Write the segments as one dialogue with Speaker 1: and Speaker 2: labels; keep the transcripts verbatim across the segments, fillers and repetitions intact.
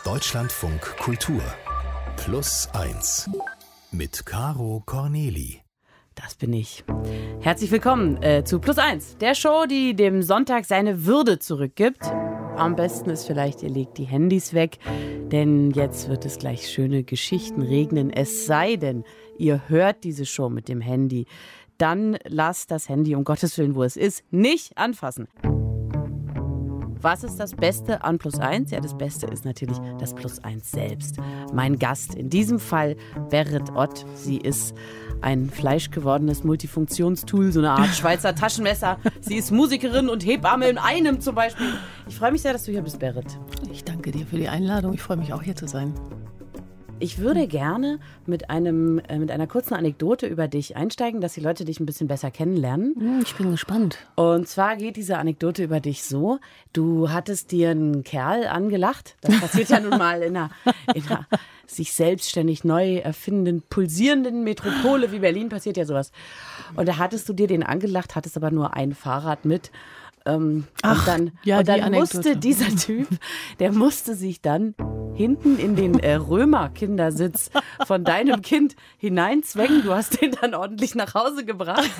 Speaker 1: Deutschlandfunk Kultur Plus eins mit Caro Corneli.
Speaker 2: Das bin ich. Herzlich willkommen äh, zu Plus eins, der Show, die dem Sonntag seine Würde zurückgibt. Am besten ist vielleicht, ihr legt die Handys weg, denn jetzt wird es gleich schöne Geschichten regnen. Es sei denn, ihr hört diese Show mit dem Handy. Dann lasst das Handy, um Gottes Willen, wo es ist, nicht anfassen. Was ist das Beste an Plus eins? Ja, das Beste ist natürlich das Plus eins selbst. Mein Gast, in diesem Fall Berit Ott. Sie ist ein fleischgewordenes Multifunktionstool, so eine Art Schweizer Taschenmesser. Sie ist Musikerin und Hebamme in einem zum Beispiel. Ich freue mich sehr, dass du hier bist, Berit.
Speaker 3: Ich danke dir für die Einladung. Ich freue mich auch, hier zu sein.
Speaker 2: Ich würde gerne mit, einem, äh, mit einer kurzen Anekdote über dich einsteigen, dass die Leute dich ein bisschen besser kennenlernen.
Speaker 3: Ich bin gespannt.
Speaker 2: Und zwar geht diese Anekdote über dich so: Du hattest dir einen Kerl angelacht. Das passiert ja nun mal in einer, in einer sich selbstständig neu erfindenden, pulsierenden Metropole wie Berlin passiert ja sowas. Und da hattest du dir den angelacht, hattest aber nur ein Fahrrad mit. Ähm,
Speaker 3: Ach,
Speaker 2: und dann,
Speaker 3: ja,
Speaker 2: und dann
Speaker 3: die
Speaker 2: musste
Speaker 3: Anekdote.
Speaker 2: dieser Typ, der musste sich dann hinten in den äh, Römer-Kindersitz von deinem Kind hineinzwängen. Du hast den dann ordentlich nach Hause gebracht.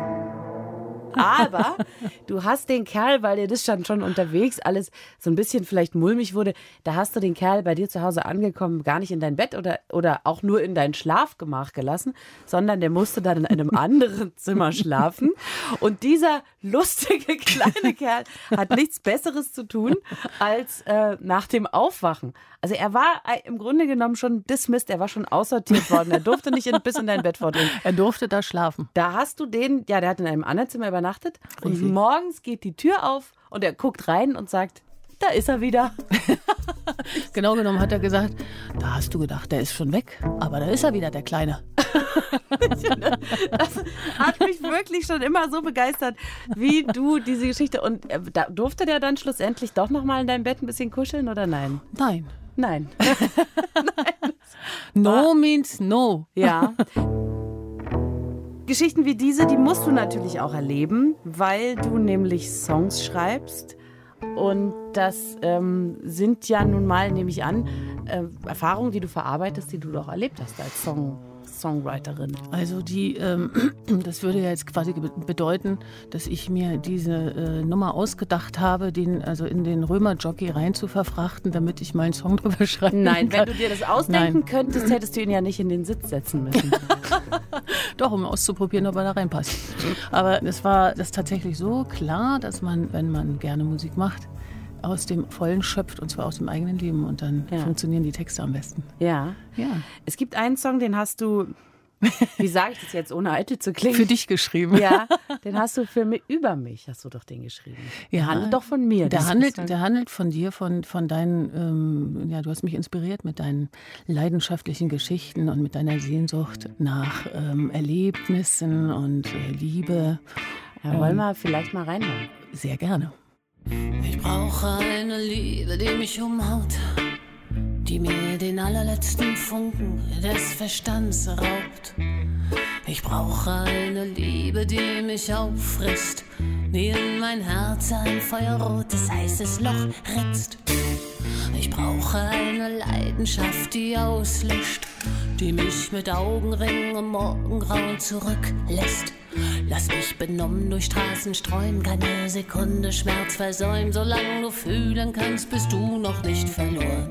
Speaker 2: Aber du hast den Kerl, weil dir das dann schon unterwegs alles so ein bisschen vielleicht mulmig wurde, da hast du den Kerl bei dir zu Hause angekommen, gar nicht in dein Bett oder, oder auch nur in dein Schlafgemach gelassen, sondern der musste dann in einem anderen Zimmer schlafen. Und dieser lustige kleine Kerl hat nichts Besseres zu tun, als äh, nach dem Aufwachen. Also er war im Grunde genommen schon dismissed, er war schon aussortiert worden. Er durfte nicht in, bis in dein Bett vordringen.
Speaker 3: Er durfte da schlafen.
Speaker 2: Da hast du den, ja, der hat in einem anderen Zimmer übernachtet. Und
Speaker 3: Richtig.
Speaker 2: morgens geht die Tür auf und er guckt rein und sagt, da ist er wieder.
Speaker 3: Genau genommen hat er gesagt, da hast du gedacht, der ist schon weg, aber da ist er wieder, der Kleine.
Speaker 2: Das hat mich wirklich schon immer so begeistert, wie du diese Geschichte. Und äh, da, durfte der dann schlussendlich doch noch mal in deinem Bett ein bisschen kuscheln oder nein?
Speaker 3: Nein.
Speaker 2: Nein. Nein.
Speaker 3: No means no.
Speaker 2: Ja. Geschichten wie diese, die musst du natürlich auch erleben, weil du nämlich Songs schreibst. Und das ähm, sind ja nun mal, nehme ich an, äh, Erfahrungen, die du verarbeitest, die du doch erlebt hast als Song, Songwriterin.
Speaker 3: Also die, ähm, das würde ja jetzt quasi bedeuten, dass ich mir diese äh, Nummer ausgedacht habe, den also in den Römer-Jockey rein zu verfrachten, damit ich mal einen Song drüber schreiben
Speaker 2: Nein,
Speaker 3: kann.
Speaker 2: wenn du dir das ausdenken
Speaker 3: Nein.
Speaker 2: könntest, hättest du ihn ja nicht in den Sitz setzen müssen.
Speaker 3: Doch, um auszuprobieren, ob er da reinpasst. Aber es war das tatsächlich so klar, dass man, wenn man gerne Musik macht, aus dem Vollen schöpft, und zwar aus dem eigenen Leben. Und dann
Speaker 2: Ja.
Speaker 3: funktionieren die Texte am besten.
Speaker 2: Ja.
Speaker 3: Ja.
Speaker 2: Es gibt einen Song, den hast du, wie sage ich das jetzt, ohne eitel zu klingen?
Speaker 3: Für dich geschrieben.
Speaker 2: Ja, den hast du für mich, über mich hast du doch den geschrieben. Der
Speaker 3: Ja,
Speaker 2: handelt doch von mir.
Speaker 3: Der
Speaker 2: Das
Speaker 3: handelt,
Speaker 2: ist-
Speaker 3: der handelt von dir, von, von deinen, ähm, ja, du hast mich inspiriert mit deinen leidenschaftlichen Geschichten und mit deiner Sehnsucht nach ähm, Erlebnissen und äh, Liebe.
Speaker 2: Ja, wollen wir vielleicht mal reinhören?
Speaker 3: Sehr gerne.
Speaker 4: Ich brauche eine Liebe, die mich umhaut, die mir den allerletzten Funken des Verstands raubt. Ich brauche eine Liebe, die mich auffrisst, die in mein Herz ein feuerrotes, heißes Loch ritzt. Ich brauche eine Leidenschaft, die auslöscht, die mich mit Augenringen im Morgengrauen zurücklässt. Lass mich benommen durch Straßen streuen, keine Sekunde Schmerz versäumen. Solange du fühlen kannst, bist du noch nicht verloren.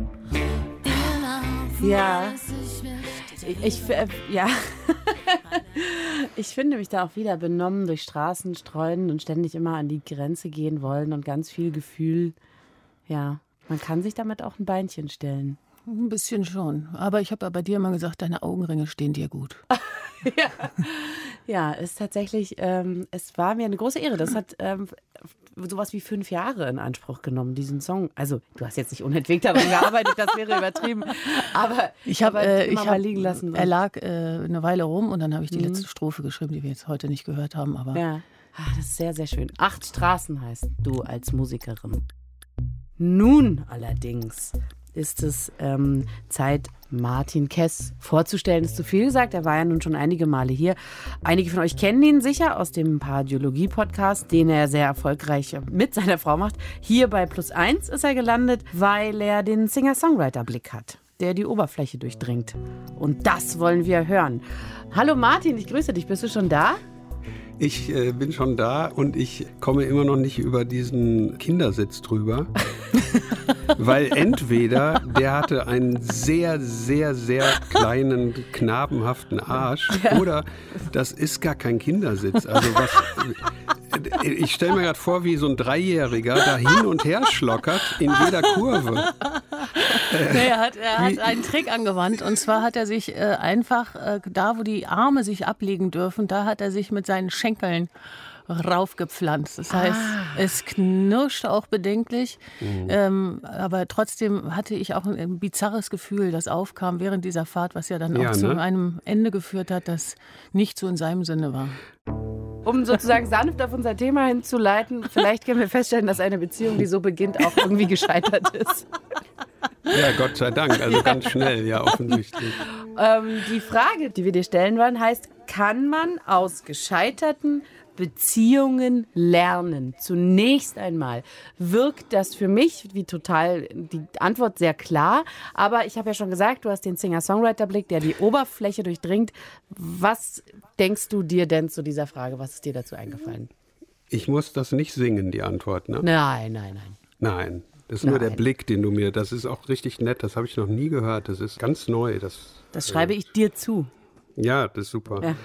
Speaker 2: Ja. Ich, äh, ja. Ich finde mich da auch wieder benommen durch Straßen streuen und ständig immer an die Grenze gehen wollen und ganz viel Gefühl. Ja, man kann sich damit auch ein Beinchen stellen.
Speaker 3: Ein bisschen schon. Aber ich habe ja bei dir immer gesagt, deine Augenringe stehen dir gut.
Speaker 2: Ja, ja, ist tatsächlich, ähm, es war mir eine große Ehre. Das hat ähm, sowas wie fünf Jahre in Anspruch genommen, diesen Song. Also, du hast jetzt nicht unentwegt daran gearbeitet, das wäre übertrieben. Aber
Speaker 3: Ich habe,
Speaker 2: aber
Speaker 3: äh,
Speaker 2: immer
Speaker 3: ich
Speaker 2: mal
Speaker 3: hab,
Speaker 2: liegen lassen.
Speaker 3: er lag äh, eine Weile rum und dann habe ich die
Speaker 2: Mhm.
Speaker 3: letzte Strophe geschrieben, die wir jetzt heute nicht gehört haben. Aber
Speaker 2: Ja, ah, das ist sehr, sehr schön. Acht Straßen heißt du als Musikerin. Nun allerdings ist es ähm, Zeit, Martin Kess vorzustellen. Ist zu viel gesagt, er war ja nun schon einige Male hier. Einige von euch kennen ihn sicher aus dem Pardiologie-Podcast, den er sehr erfolgreich mit seiner Frau macht. Hier bei Plus eins ist er gelandet, weil er den Singer-Songwriter-Blick hat, der die Oberfläche durchdringt. Und das wollen wir hören. Hallo Martin, ich grüße dich. Bist du schon da?
Speaker 5: Ich äh, bin schon da und ich komme immer noch nicht über diesen Kindersitz drüber. Weil entweder der hatte einen sehr, sehr, sehr kleinen, knabenhaften Arsch ja. oder das ist gar kein Kindersitz. Also was, ich stelle mir gerade vor, wie so ein Dreijähriger da hin und her schlockert in jeder Kurve.
Speaker 3: Nee, er hat, er hat einen Trick angewandt und zwar hat er sich äh, einfach, äh, da wo die Arme sich ablegen dürfen, da hat er sich mit seinen Schenkeln raufgepflanzt. Das heißt, ah. es knirscht auch bedenklich, mhm. ähm, aber trotzdem hatte ich auch ein, ein bizarres Gefühl, das aufkam während dieser Fahrt, was ja dann
Speaker 5: ja,
Speaker 3: auch
Speaker 5: ne?
Speaker 3: zu einem Ende geführt hat, das nicht so in seinem Sinne war.
Speaker 2: Um sozusagen sanft auf unser Thema hinzuleiten, vielleicht können wir feststellen, dass eine Beziehung, die so beginnt, auch irgendwie gescheitert ist.
Speaker 5: Ja, Gott sei Dank, also ganz schnell, ja, offensichtlich.
Speaker 2: Ähm, die Frage, die wir dir stellen wollen, heißt, kann man aus gescheiterten Beziehungen lernen? Zunächst einmal wirkt das für mich wie total die Antwort sehr klar, aber ich habe ja schon gesagt, du hast den Singer-Songwriter-Blick, der die Oberfläche durchdringt. Was denkst du dir denn zu dieser Frage? Was ist dir dazu eingefallen?
Speaker 5: Ich muss das nicht singen, die Antwort, ne?
Speaker 2: Nein, nein, nein.
Speaker 5: Nein, das ist
Speaker 2: nein.
Speaker 5: nur der Blick, den du mir, das ist auch richtig nett, das habe ich noch nie gehört, das ist ganz neu. Das,
Speaker 2: das schreibe äh, ich dir zu.
Speaker 5: Ja, das ist super. Ja.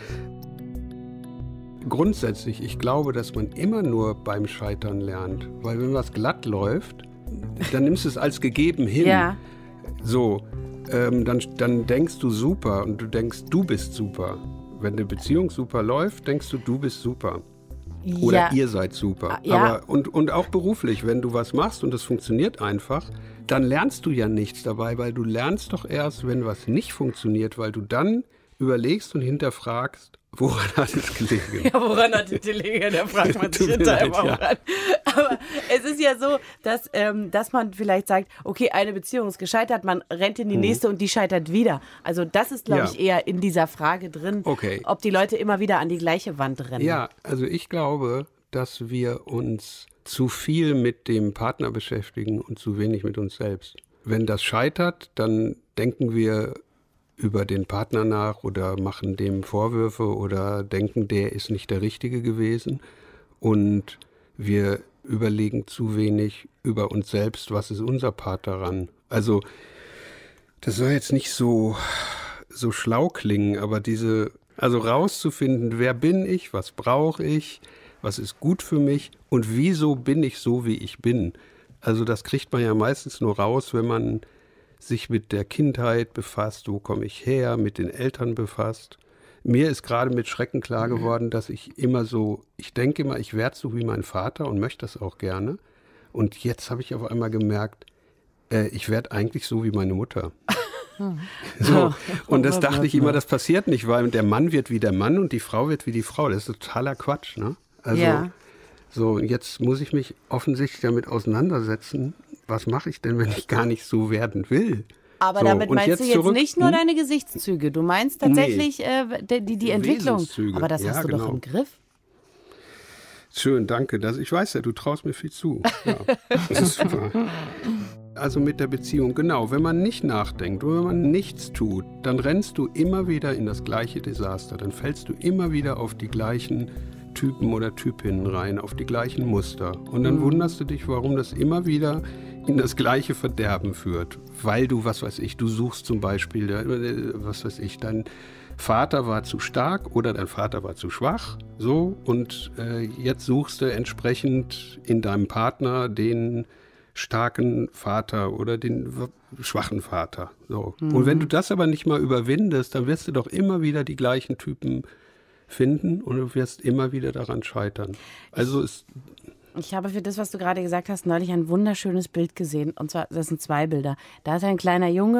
Speaker 5: Grundsätzlich, ich glaube, dass man immer nur beim Scheitern lernt. Weil wenn was glatt läuft, dann nimmst du es als gegeben hin.
Speaker 2: Ja.
Speaker 5: So, ähm, dann, dann denkst du super und du denkst, du bist super. Wenn eine Beziehung super läuft, denkst du, du bist super. Oder ja. ihr seid super.
Speaker 2: Ja.
Speaker 5: Aber, und, und auch beruflich, wenn du was machst und es funktioniert einfach, dann lernst du ja nichts dabei, weil du lernst doch erst, wenn was nicht funktioniert, weil du dann überlegst und hinterfragst, woran hat es gelegen?
Speaker 2: Ja, woran hat es gelegen? Da fragt man sich hinterher immer ja. woran. Aber es ist ja so, dass, ähm, dass man vielleicht sagt, okay, eine Beziehung ist gescheitert, man rennt in die mhm. nächste und die scheitert wieder. Also das ist, glaube ja. ich, eher in dieser Frage drin,
Speaker 5: okay.
Speaker 2: ob die Leute immer wieder an die gleiche Wand rennen.
Speaker 5: Ja, also ich glaube, dass wir uns zu viel mit dem Partner beschäftigen und zu wenig mit uns selbst. Wenn das scheitert, dann denken wir über den Partner nach oder machen dem Vorwürfe oder denken, der ist nicht der Richtige gewesen. Und wir überlegen zu wenig über uns selbst, was ist unser Part daran. Also das soll jetzt nicht so, so schlau klingen, aber diese, also rauszufinden, wer bin ich, was brauche ich, was ist gut für mich und wieso bin ich so, wie ich bin. Also das kriegt man ja meistens nur raus, wenn man sich mit der Kindheit befasst, wo komme ich her, mit den Eltern befasst. Mir ist gerade mit Schrecken klar geworden, dass ich immer so, ich denke immer, ich werde so wie mein Vater und möchte das auch gerne. Und jetzt habe ich auf einmal gemerkt, äh, ich werde eigentlich so wie meine Mutter. So. Und das dachte ich immer, das passiert nicht, weil der Mann wird wie der Mann und die Frau wird wie die Frau. Das ist totaler Quatsch, ne? Also,
Speaker 2: ja.
Speaker 5: so, jetzt muss ich mich offensichtlich damit auseinandersetzen, was mache ich denn, wenn ich gar nicht so werden will?
Speaker 2: Aber
Speaker 5: so,
Speaker 2: damit meinst
Speaker 5: jetzt
Speaker 2: du jetzt
Speaker 5: zurück,
Speaker 2: nicht nur
Speaker 5: hm?
Speaker 2: deine Gesichtszüge, du meinst tatsächlich
Speaker 5: nee.
Speaker 2: äh, die, die Entwicklung. Aber das
Speaker 5: ja,
Speaker 2: hast du
Speaker 5: genau.
Speaker 2: doch im Griff.
Speaker 5: Schön, danke. Das, ich weiß ja, du traust mir viel zu. Ja, das ist super. Also mit der Beziehung, genau, wenn man nicht nachdenkt oder wenn man nichts tut, dann rennst du immer wieder in das gleiche Desaster. Dann fällst du immer wieder auf die gleichen Typen oder Typinnen rein, auf die gleichen Muster. Und dann mhm. wunderst du dich, warum das immer wieder in das gleiche Verderben führt. Weil du, was weiß ich, du suchst zum Beispiel, was weiß ich, dein Vater war zu stark oder dein Vater war zu schwach, so, und äh, jetzt suchst du entsprechend in deinem Partner den starken Vater oder den schwachen Vater. So. Mhm. Und wenn du das aber nicht mal überwindest, dann wirst du doch immer wieder die gleichen Typen finden und du wirst immer wieder daran scheitern. Also ist
Speaker 2: Ich habe für das, was du gerade gesagt hast, neulich ein wunderschönes Bild gesehen. Und zwar, das sind zwei Bilder. Da ist ein kleiner Junge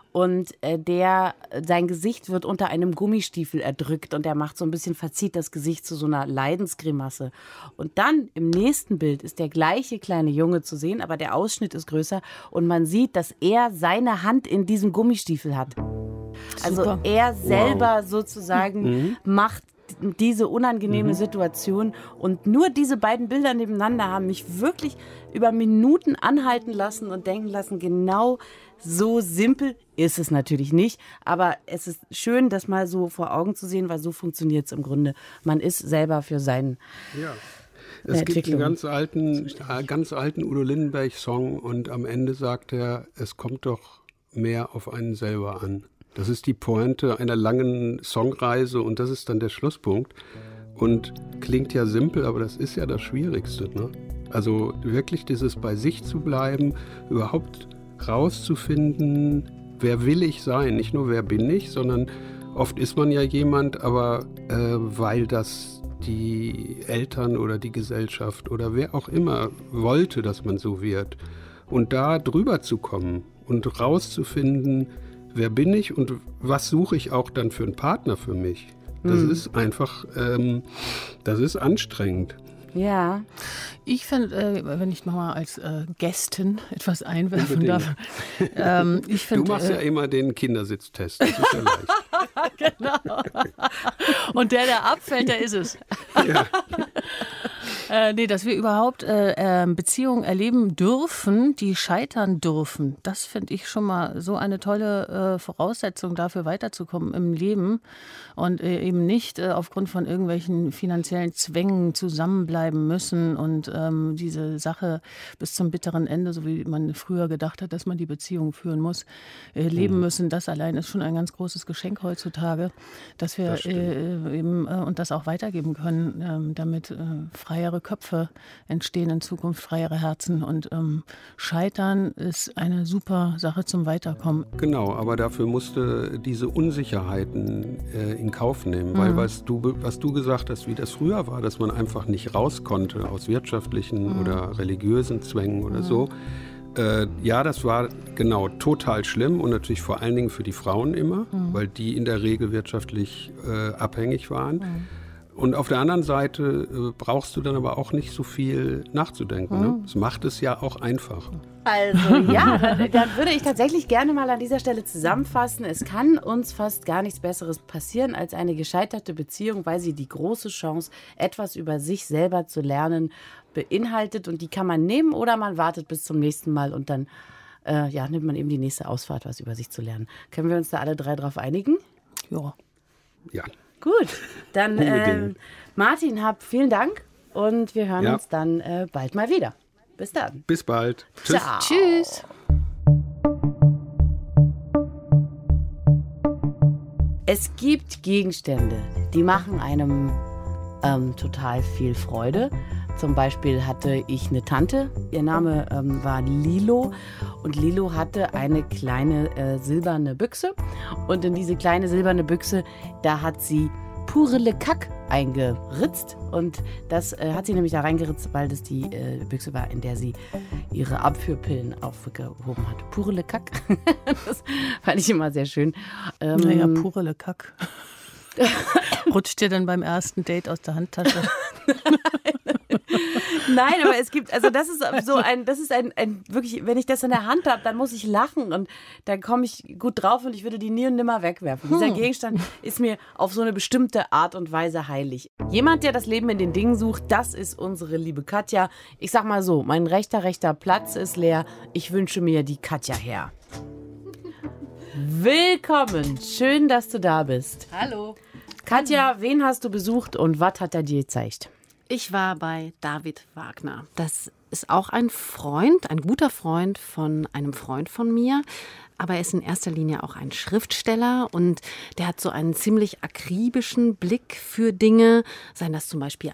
Speaker 2: und äh, der, sein Gesicht wird unter einem Gummistiefel erdrückt und er macht so ein bisschen, verzieht das Gesicht zu so einer Leidensgrimasse. Und dann im nächsten Bild ist der gleiche kleine Junge zu sehen, aber der Ausschnitt ist größer und man sieht, dass er seine Hand in diesem Gummistiefel hat. Also
Speaker 3: Super.
Speaker 2: er selber
Speaker 5: Wow.
Speaker 2: sozusagen
Speaker 5: Mhm.
Speaker 2: macht diese unangenehme
Speaker 5: Mhm.
Speaker 2: Situation. Und nur diese beiden Bilder nebeneinander haben mich wirklich über Minuten anhalten lassen und denken lassen, genau so simpel ist es natürlich nicht. Aber es ist schön, das mal so vor Augen zu sehen, weil so funktioniert es im Grunde. Man ist selber für seinen
Speaker 5: Ja. Es gibt
Speaker 2: Entwicklung.
Speaker 5: einen ganz alten, äh, ganz alten Udo Lindenberg-Song und am Ende sagt er, es kommt doch mehr auf einen selber an. Das ist die Pointe einer langen Songreise und das ist dann der Schlusspunkt. Und klingt ja simpel, aber das ist ja das Schwierigste. Ne? Also wirklich dieses bei sich zu bleiben, überhaupt rauszufinden, wer will ich sein? Nicht nur wer bin ich, sondern oft ist man ja jemand, aber äh, weil das die Eltern oder die Gesellschaft oder wer auch immer wollte, dass man so wird. Und da drüber zu kommen und rauszufinden, wer bin ich und was suche ich auch dann für einen Partner für mich? Das
Speaker 2: Mhm.
Speaker 5: ist einfach, ähm, das ist anstrengend.
Speaker 2: Ja.
Speaker 3: Ich finde, äh, wenn ich nochmal als äh, Gästin etwas einwerfen
Speaker 5: Unbedingt.
Speaker 3: darf. Ähm, ich
Speaker 5: Du
Speaker 3: find,
Speaker 5: machst ja
Speaker 3: äh,
Speaker 5: immer den Kindersitztest, das ist ja leicht.
Speaker 3: Genau. Und der, der abfällt, der ist es.
Speaker 5: Ja.
Speaker 3: Äh, nee, dass wir überhaupt äh, äh, Beziehungen erleben dürfen, die scheitern dürfen. Das finde ich schon mal so eine tolle äh, Voraussetzung dafür, weiterzukommen im Leben und äh, eben nicht äh, aufgrund von irgendwelchen finanziellen Zwängen zusammenbleiben müssen und ähm, diese Sache bis zum bitteren Ende, so wie man früher gedacht hat, dass man die Beziehung führen muss, äh, leben
Speaker 5: Mhm.
Speaker 3: müssen. Das allein ist schon ein ganz großes Geschenk heutzutage, dass wir
Speaker 5: Das stimmt.
Speaker 3: äh, eben äh, und das auch weitergeben können, ähm, damit äh, freiere Köpfe entstehen in Zukunft, freiere Herzen. Und ähm, Scheitern ist eine super Sache zum Weiterkommen.
Speaker 5: Genau, aber dafür musste diese Unsicherheiten äh, in Kauf nehmen, weil
Speaker 3: Mhm.
Speaker 5: was du, be- was du gesagt hast, wie das früher war, dass man einfach nicht raus konnte aus wirtschaftlichen
Speaker 3: Mhm.
Speaker 5: oder religiösen Zwängen oder so. Äh, ja, das war genau total schlimm und natürlich vor allen Dingen für die Frauen immer,
Speaker 3: Mhm.
Speaker 5: weil die in der Regel wirtschaftlich äh, abhängig waren.
Speaker 3: Mhm.
Speaker 5: Und auf der anderen Seite äh, brauchst du dann aber auch nicht so viel nachzudenken. Ne? Das macht es ja auch einfach.
Speaker 2: Also ja, dann, dann würde ich tatsächlich gerne mal an dieser Stelle zusammenfassen. Es kann uns fast gar nichts Besseres passieren als eine gescheiterte Beziehung, weil sie die große Chance, etwas über sich selber zu lernen, beinhaltet. Und die kann man nehmen oder man wartet bis zum nächsten Mal und dann äh, ja, nimmt man eben die nächste Ausfahrt, was über sich zu lernen. Können wir uns da alle drei drauf einigen?
Speaker 3: Ja.
Speaker 5: Ja.
Speaker 2: Gut, dann äh,
Speaker 5: Unbedingt.
Speaker 2: Martin, hab vielen Dank und wir hören
Speaker 5: Ja.
Speaker 2: uns dann äh, bald mal wieder. Bis dann.
Speaker 5: Bis bald. Tschüss.
Speaker 2: Ciao.
Speaker 3: Tschüss.
Speaker 2: Es gibt Gegenstände, die machen einem ähm, total viel Freude. Zum Beispiel hatte ich eine Tante, ihr Name ähm, war Lilo und Lilo hatte eine kleine äh, silberne Büchse und in diese kleine silberne Büchse, da hat sie pure Le Cac eingeritzt und das äh, hat sie nämlich da reingeritzt, weil das die äh, Büchse war, in der sie ihre Abführpillen aufgehoben hat. Pure Le Cac, das fand ich immer sehr schön. Ähm,
Speaker 3: Naja, pure Le Cac. Rutscht dir dann beim ersten Date aus der Handtasche?
Speaker 2: Nein, aber es gibt, also das ist so ein, das ist ein, ein wirklich, wenn ich das in der Hand habe, dann muss ich lachen und dann komme ich gut drauf und ich würde die nie und nimmer wegwerfen. Dieser Gegenstand ist mir auf so eine bestimmte Art und Weise heilig. Jemand, der das Leben in den Dingen sucht, das ist unsere liebe Katja. Ich sag mal so, mein rechter, rechter Platz ist leer. Ich wünsche mir die Katja her. Willkommen, schön, dass du da bist.
Speaker 6: Hallo.
Speaker 2: Katja, wen hast du besucht und was hat er dir gezeigt?
Speaker 6: Ich war bei David Wagner. Das ist auch ein Freund, ein guter Freund von einem Freund von mir. Aber er ist in erster Linie auch ein Schriftsteller und der hat so einen ziemlich akribischen Blick für Dinge, seien das zum Beispiel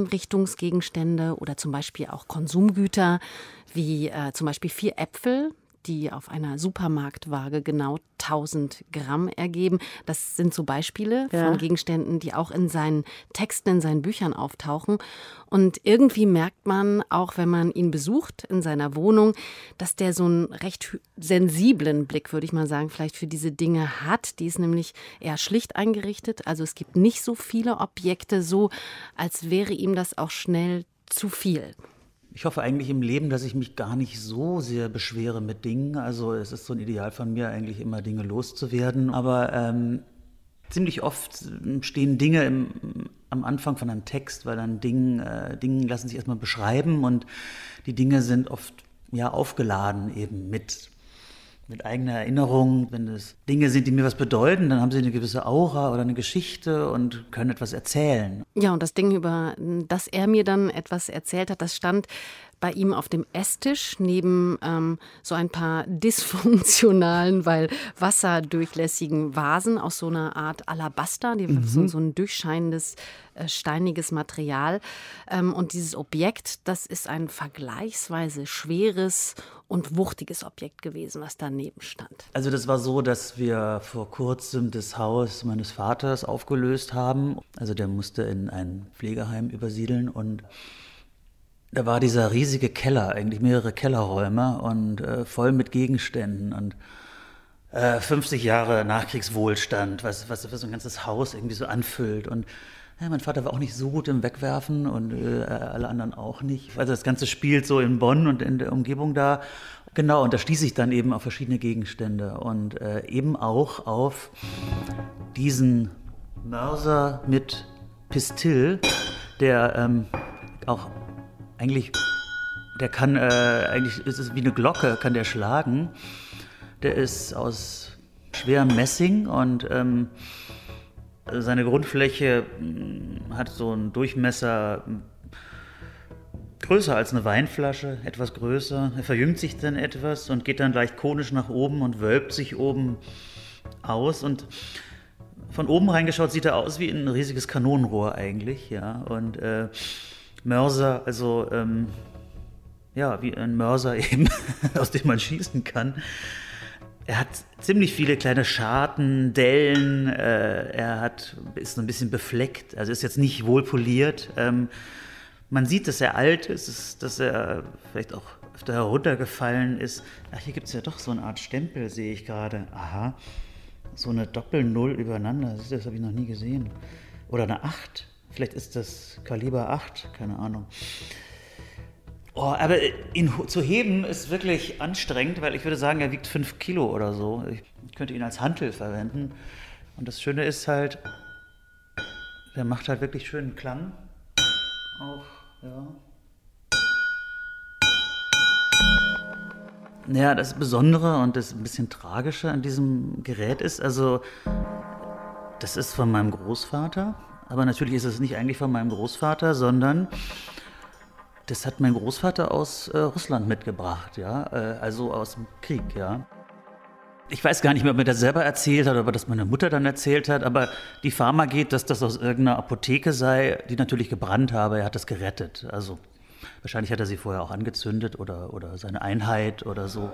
Speaker 6: Einrichtungsgegenstände oder zum Beispiel auch Konsumgüter, wie äh, zum Beispiel vier Äpfel. die auf einer Supermarktwaage genau tausend Gramm ergeben. Das sind so Beispiele
Speaker 2: Ja.
Speaker 6: von Gegenständen, die auch in seinen Texten, in seinen Büchern auftauchen. Und irgendwie merkt man, auch wenn man ihn besucht in seiner Wohnung, dass der so einen recht hy- sensiblen Blick, würde ich mal sagen, vielleicht für diese Dinge hat. Die ist nämlich eher schlicht eingerichtet. Also es gibt nicht so viele Objekte, so als wäre ihm das auch schnell zu viel.
Speaker 7: Ich hoffe eigentlich im Leben, dass ich mich gar nicht so sehr beschwere mit Dingen. Also es ist so ein Ideal von mir, eigentlich immer Dinge loszuwerden. Aber ähm, ziemlich oft stehen Dinge im, am Anfang von einem Text, weil dann Dinge, äh, Dinge lassen sich erstmal beschreiben und die Dinge sind oft ja, aufgeladen eben mit, mit eigener Erinnerung. Wenn es Dinge sind, die mir was bedeuten, dann haben sie eine gewisse Aura oder eine Geschichte und können etwas erzählen.
Speaker 6: Ja, und das Ding, über das er mir dann etwas erzählt hat, das stand bei ihm auf dem Esstisch neben ähm, so ein paar dysfunktionalen, weil wasserdurchlässigen Vasen aus so einer Art Alabaster, die mhm. so, so ein durchscheinendes, äh, steiniges Material. Ähm, und dieses Objekt, das ist ein vergleichsweise schweres und wuchtiges Objekt gewesen, was daneben stand.
Speaker 7: Also das war so, dass wir vor kurzem das Haus meines Vaters aufgelöst haben. Also der musste in ein Pflegeheim übersiedeln und da war dieser riesige Keller, eigentlich mehrere Kellerräume und äh, voll mit Gegenständen und äh, fünfzig Jahre Nachkriegswohlstand, was, was, was so ein ganzes Haus irgendwie so anfüllt. Und ja, mein Vater war auch nicht so gut im Wegwerfen und äh, alle anderen auch nicht. Also das Ganze spielt so in Bonn und in der Umgebung da. Genau, und da stieß ich dann eben auf verschiedene Gegenstände und äh, eben auch auf diesen Mörser mit Pistill, der ähm, auch eigentlich, der kann, äh, eigentlich ist es wie eine Glocke, kann der schlagen. Der ist aus schwerem Messing und ähm, seine Grundfläche mh, hat so einen Durchmesser mh, größer als eine Weinflasche, etwas größer. Er verjüngt sich dann etwas und geht dann leicht konisch nach oben und wölbt sich oben aus. Und von oben reingeschaut sieht er aus wie ein riesiges Kanonenrohr eigentlich, ja. Und äh, Mörser, also ähm, ja, wie ein Mörser eben, aus dem man schießen kann. Er hat ziemlich viele kleine Scharten, Dellen, äh, er hat, ist so ein bisschen befleckt, also ist jetzt nicht wohl poliert. Ähm, man sieht, dass er alt ist, dass er vielleicht auch öfter heruntergefallen ist. Ach, hier gibt es ja doch so eine Art Stempel, sehe ich gerade. Aha, so eine Doppel-Null übereinander, das, das habe ich noch nie gesehen. Oder eine acht. Vielleicht ist das Kaliber acht, keine Ahnung. Oh, aber ihn zu heben ist wirklich anstrengend, weil ich würde sagen, er wiegt fünf Kilo oder so. Ich könnte ihn als Hantel verwenden. Und das Schöne ist halt, der macht halt wirklich schönen Klang. Auch, ja. Naja, das Besondere und das ein bisschen Tragische an diesem Gerät ist, also, das ist von meinem Großvater. Aber natürlich ist es nicht eigentlich von meinem Großvater, sondern das hat mein Großvater aus äh, Russland mitgebracht, ja, äh, also aus dem Krieg, ja. Ich weiß gar nicht mehr, ob mir das selber erzählt hat oder ob das meine Mutter dann erzählt hat, aber die Pharma geht, dass das aus irgendeiner Apotheke sei, die natürlich gebrannt habe. Er hat das gerettet. Also wahrscheinlich hat er sie vorher auch angezündet oder, oder seine Einheit oder so.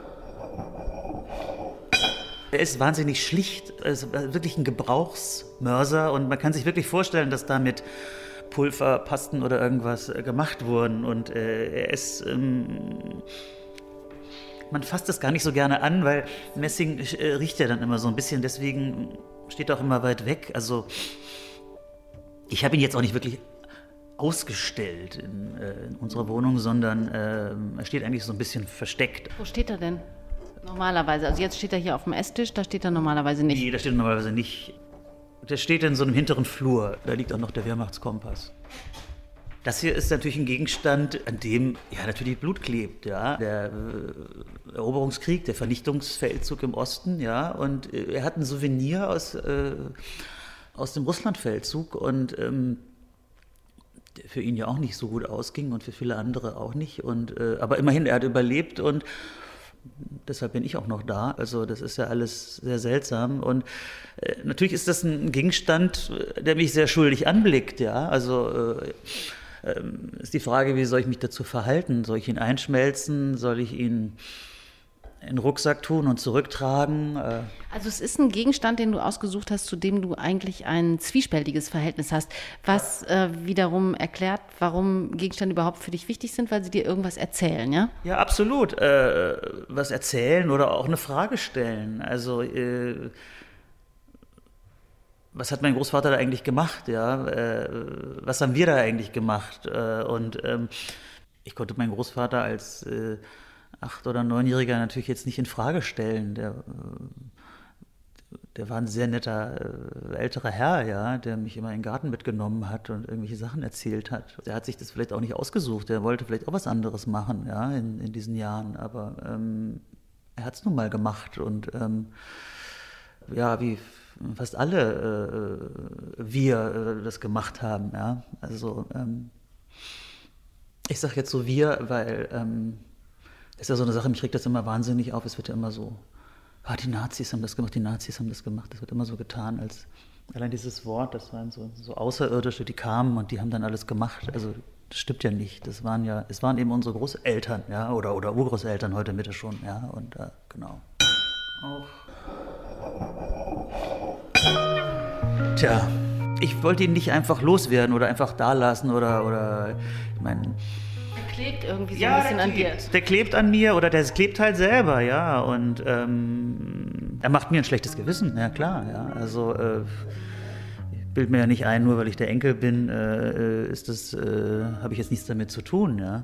Speaker 7: Er ist wahnsinnig schlicht, er ist wirklich ein Gebrauchsmörser und man kann sich wirklich vorstellen, dass damit Pulver, Pasten oder irgendwas gemacht wurden. Und äh, er ist, ähm, man fasst das gar nicht so gerne an, weil Messing äh, riecht ja dann immer so ein bisschen, deswegen steht er auch immer weit weg. Also ich habe ihn jetzt auch nicht wirklich ausgestellt in, äh, in unserer Wohnung, sondern äh, er steht eigentlich so ein bisschen versteckt.
Speaker 6: Wo steht er denn? Normalerweise, also jetzt steht er hier auf dem Esstisch, da steht er normalerweise nicht.
Speaker 7: Nee, da steht er normalerweise nicht. Der steht in so einem hinteren Flur, da liegt auch noch der Wehrmachtskompass. Das hier ist natürlich ein Gegenstand, an dem ja natürlich Blut klebt, ja. Der äh, Eroberungskrieg, der Vernichtungsfeldzug im Osten, ja. Und äh, er hat ein Souvenir aus, äh, aus dem Russlandfeldzug und ähm, der für ihn ja auch nicht so gut ausging und für viele andere auch nicht. Und, äh, aber immerhin, er hat überlebt und deshalb bin ich auch noch da. Also das ist ja alles sehr seltsam. Und äh, natürlich ist das ein Gegenstand, der mich sehr schuldig anblickt. Ja? Also äh, äh, ist die Frage, wie soll ich mich dazu verhalten? Soll ich ihn einschmelzen? Soll ich ihn in den Rucksack tun und zurücktragen.
Speaker 6: Also es ist ein Gegenstand, den du ausgesucht hast, zu dem du eigentlich ein zwiespältiges Verhältnis hast, was äh, wiederum erklärt, warum Gegenstände überhaupt für dich wichtig sind, weil sie dir irgendwas erzählen, ja?
Speaker 7: Ja, absolut. Äh, was erzählen oder auch eine Frage stellen. Also äh, was hat mein Großvater da eigentlich gemacht? Ja? Äh, was haben wir da eigentlich gemacht? Äh, und ähm, ich konnte meinen Großvater als äh, acht- oder neunjähriger natürlich jetzt nicht in Frage stellen. Der, der war ein sehr netter äh, älterer Herr, ja, der mich immer in den Garten mitgenommen hat und irgendwelche Sachen erzählt hat. Der hat sich das vielleicht auch nicht ausgesucht. Der wollte vielleicht auch was anderes machen, ja, in, in diesen Jahren. Aber ähm, er hat es nun mal gemacht und ähm, ja, wie fast alle äh, wir äh, das gemacht haben, ja. Also ähm, ich sage jetzt so wir, weil ähm, ist ja so eine Sache, mich regt das immer wahnsinnig auf. Es wird ja immer so, ah, die Nazis haben das gemacht, die Nazis haben das gemacht. Das wird immer so getan, als allein dieses Wort, das waren so, so Außerirdische, die kamen und die haben dann alles gemacht. Also das stimmt ja nicht. Das waren ja, es waren eben unsere Großeltern, ja, oder, oder Urgroßeltern heute Mitte schon, ja, und äh, genau. Auch. Tja, ich wollte ihn nicht einfach loswerden oder einfach da lassen oder, oder ich meine...
Speaker 6: Der klebt irgendwie so
Speaker 7: Ja,
Speaker 6: ein bisschen
Speaker 7: der
Speaker 6: an dir.
Speaker 7: klebt, der klebt an mir oder der klebt halt selber, ja, und ähm, er macht mir ein schlechtes Gewissen, ja klar, ja, also äh, ich bilde mir ja nicht ein, nur weil ich der Enkel bin, äh, ist das, äh, habe ich jetzt nichts damit zu tun, ja.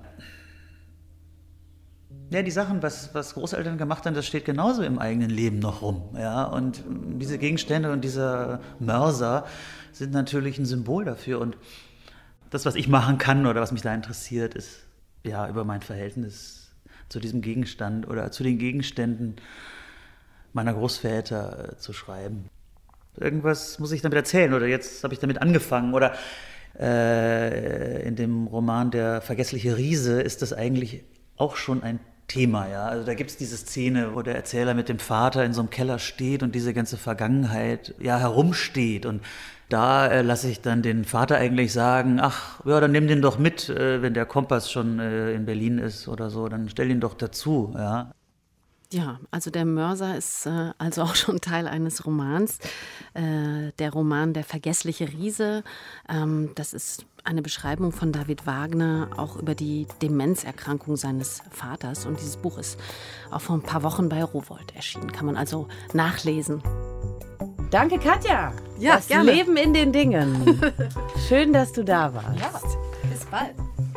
Speaker 7: Ja, die Sachen, was, was Großeltern gemacht haben, das steht genauso im eigenen Leben noch rum, ja, und diese Gegenstände und dieser Mörser sind natürlich ein Symbol dafür und das, was ich machen kann oder was mich da interessiert, ist ja über mein Verhältnis zu diesem Gegenstand oder zu den Gegenständen meiner Großväter äh, zu schreiben. Irgendwas muss ich damit erzählen oder jetzt habe ich damit angefangen oder äh, in dem Roman Der vergessliche Riese ist das eigentlich auch schon ein Thema, ja. Also da gibt es diese Szene, wo der Erzähler mit dem Vater in so einem Keller steht und diese ganze Vergangenheit ja herumsteht und da äh, lasse ich dann den Vater eigentlich sagen, ach, ja, dann nimm den doch mit, äh, wenn der Kompass schon äh, in Berlin ist oder so, dann stell ihn doch dazu, ja.
Speaker 6: Ja, also der Mörser ist äh, also auch schon Teil eines Romans. Äh, der Roman Der vergessliche Riese, ähm, das ist eine Beschreibung von David Wagner, auch über die Demenzerkrankung seines Vaters. Und dieses Buch ist auch vor ein paar Wochen bei Rowohlt erschienen. Kann man also nachlesen.
Speaker 2: Danke, Katja.
Speaker 6: Ja,
Speaker 2: das
Speaker 6: gerne.
Speaker 2: Leben in den Dingen. Schön, dass du da warst.
Speaker 6: Ja, bis bald.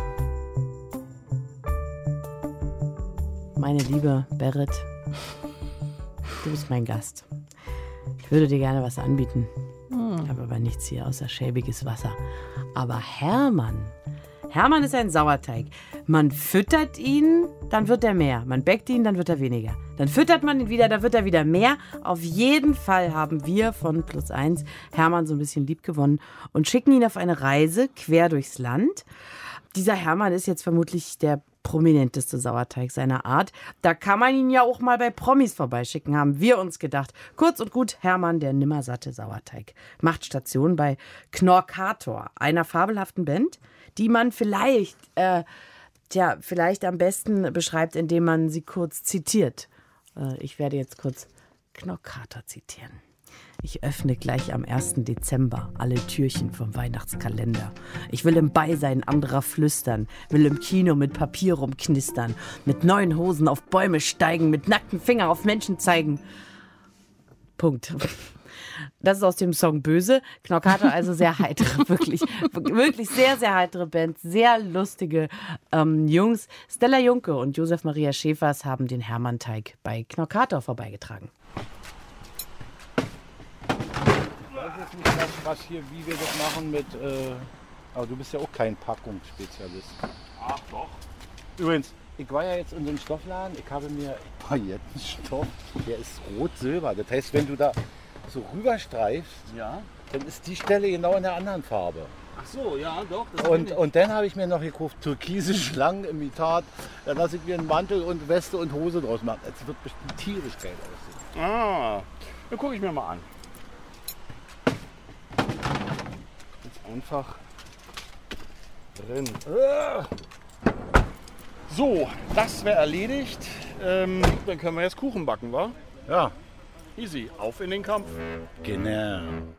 Speaker 2: Meine liebe Berit, du bist mein Gast. Ich würde dir gerne was anbieten. Ich habe aber nichts hier außer schäbiges Wasser. Aber Hermann, Hermann ist ein Sauerteig. Man füttert ihn, dann wird er mehr. Man bäckt ihn, dann wird er weniger. Dann füttert man ihn wieder, dann wird er wieder mehr. Auf jeden Fall haben wir von Plus eins Hermann so ein bisschen lieb gewonnen und schicken ihn auf eine Reise quer durchs Land. Dieser Hermann ist jetzt vermutlich der prominenteste Sauerteig seiner Art. Da kann man ihn ja auch mal bei Promis vorbeischicken, haben wir uns gedacht. Kurz und gut, Hermann, der nimmersatte Sauerteig, macht Station bei Knorkator, einer fabelhaften Band, die man vielleicht, äh, tja, vielleicht am besten beschreibt, indem man sie kurz zitiert. Äh, ich werde jetzt kurz Knorkator zitieren. Ich öffne gleich am ersten Dezember alle Türchen vom Weihnachtskalender. Ich will im Beisein anderer flüstern, will im Kino mit Papier rumknistern, mit neuen Hosen auf Bäume steigen, mit nackten Fingern auf Menschen zeigen. Punkt. Das ist aus dem Song Böse. Knorkator, also sehr heitere, wirklich, wirklich sehr, sehr heitere Band, sehr lustige ähm, Jungs. Stella Junke und Josef Maria Schäfers haben den Hermann-Teig bei Knorkator vorbeigetragen.
Speaker 8: Nicht, was, was hier, wie wir das machen mit, äh, aber du bist ja auch kein Packungsspezialist.
Speaker 9: Ach doch.
Speaker 8: Übrigens, ich war ja jetzt in so einem Stoffladen, ich habe mir, oh, jetzt einen Stoff, der ist rot-silber. Das heißt, wenn du da so rüberstreifst,
Speaker 9: Ja.
Speaker 8: dann ist die Stelle genau in der anderen Farbe.
Speaker 9: Ach so, ja, doch. Das
Speaker 8: Und, und dann habe ich mir noch gekauft, türkise Schlangenimitat. Da lasse ich mir einen Mantel und Weste und Hose draus machen. Es wird bestimmt tierisch geil aussehen.
Speaker 9: Ah, dann gucke ich mir mal an. Einfach drin. So, das wäre erledigt. Ähm, dann können wir jetzt Kuchen backen, wa?
Speaker 8: Ja.
Speaker 9: Easy, auf in den Kampf.
Speaker 8: Genau.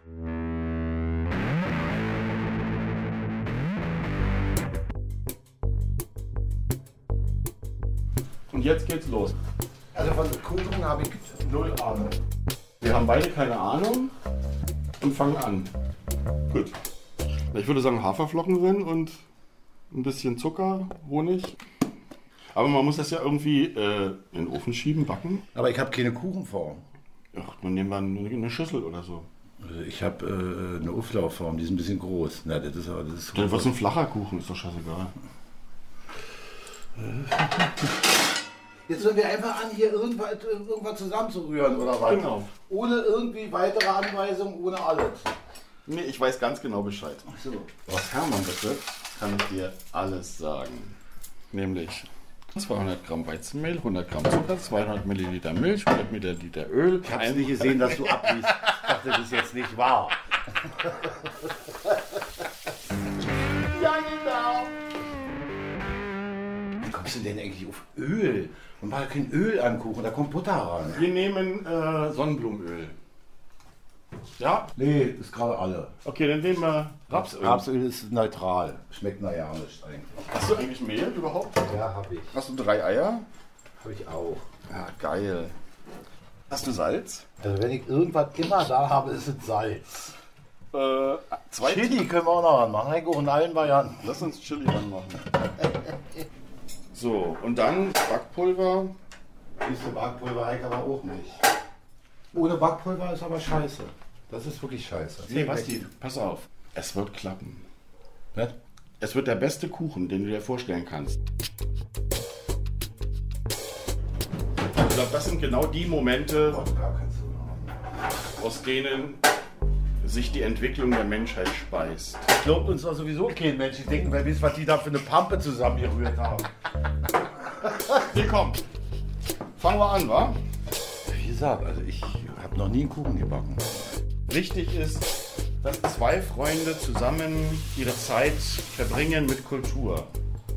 Speaker 9: Und jetzt geht's los.
Speaker 8: Also von Kuchen habe ich null Ahnung.
Speaker 9: Wir haben beide keine Ahnung und fangen an. Gut. Ich würde sagen Haferflocken drin und ein bisschen Zucker, Honig. Aber man muss das ja irgendwie äh, in den Ofen schieben, backen.
Speaker 8: Aber ich habe keine Kuchenform.
Speaker 9: Ach, dann nehmen wir eine, eine Schüssel oder so.
Speaker 8: Also ich habe äh, eine Auflaufform, die ist ein bisschen groß. Na, das ist aber das ist
Speaker 9: Dann wird's ein flacher Kuchen, ist doch scheißegal.
Speaker 8: Jetzt sollen wir einfach an, hier irgendwas, irgendwas zusammenzurühren oder was?
Speaker 9: Genau.
Speaker 8: Ohne irgendwie weitere Anweisungen, ohne alles.
Speaker 9: Nee, ich weiß ganz genau Bescheid.
Speaker 8: Ach so.
Speaker 9: Was Hermann betrifft, kann ich dir alles sagen. Nämlich zweihundert Gramm Weizenmehl, hundert Gramm Zucker, zweihundert Milliliter Milch, hundert Milliliter Öl.
Speaker 8: Ich habe nicht gesehen, dass du abliest. Ich dachte, das ist jetzt nicht wahr. Ja, genau. Wie kommst du denn eigentlich auf Öl? Man macht kein Öl an Kuchen, da kommt Butter ran.
Speaker 9: Wir nehmen äh, Sonnenblumenöl. Ja?
Speaker 8: Nee, ist gerade alle.
Speaker 9: Okay, dann nehmen wir Rapsöl.
Speaker 8: Rapsöl ist neutral. Schmeckt naja nicht eigentlich.
Speaker 9: Hast du eigentlich Mehl überhaupt?
Speaker 8: Ja, habe ich.
Speaker 9: Hast du drei Eier?
Speaker 8: Habe ich auch.
Speaker 9: Ja, geil. Hast du Salz?
Speaker 8: Also wenn ich irgendwas immer da habe, ist es Salz.
Speaker 9: Äh, zwei
Speaker 8: Chili können wir auch noch anmachen. Heiko, in allen Varianten.
Speaker 9: Lass uns Chili ranmachen. So, und dann Backpulver.
Speaker 8: Diese Backpulver Heiko aber auch nicht. Ohne Backpulver ist aber scheiße. Das ist wirklich scheiße.
Speaker 9: Nee, Basti, pass auf. Es wird klappen.
Speaker 8: Was?
Speaker 9: Es wird der beste Kuchen, den du dir vorstellen kannst. Ich glaube, das sind genau die Momente,
Speaker 8: Wodka kannst du noch.
Speaker 9: aus denen sich die Entwicklung der Menschheit speist.
Speaker 8: Glaubt uns doch sowieso kein Mensch. Die denken, wer weiß, was die da für eine Pampe zusammengerührt haben.
Speaker 9: Hier kommt. Fangen wir an, wa?
Speaker 8: Wie gesagt, also ich habe noch nie einen Kuchen gebacken.
Speaker 9: Wichtig ist, dass zwei Freunde zusammen ihre Zeit verbringen mit Kultur.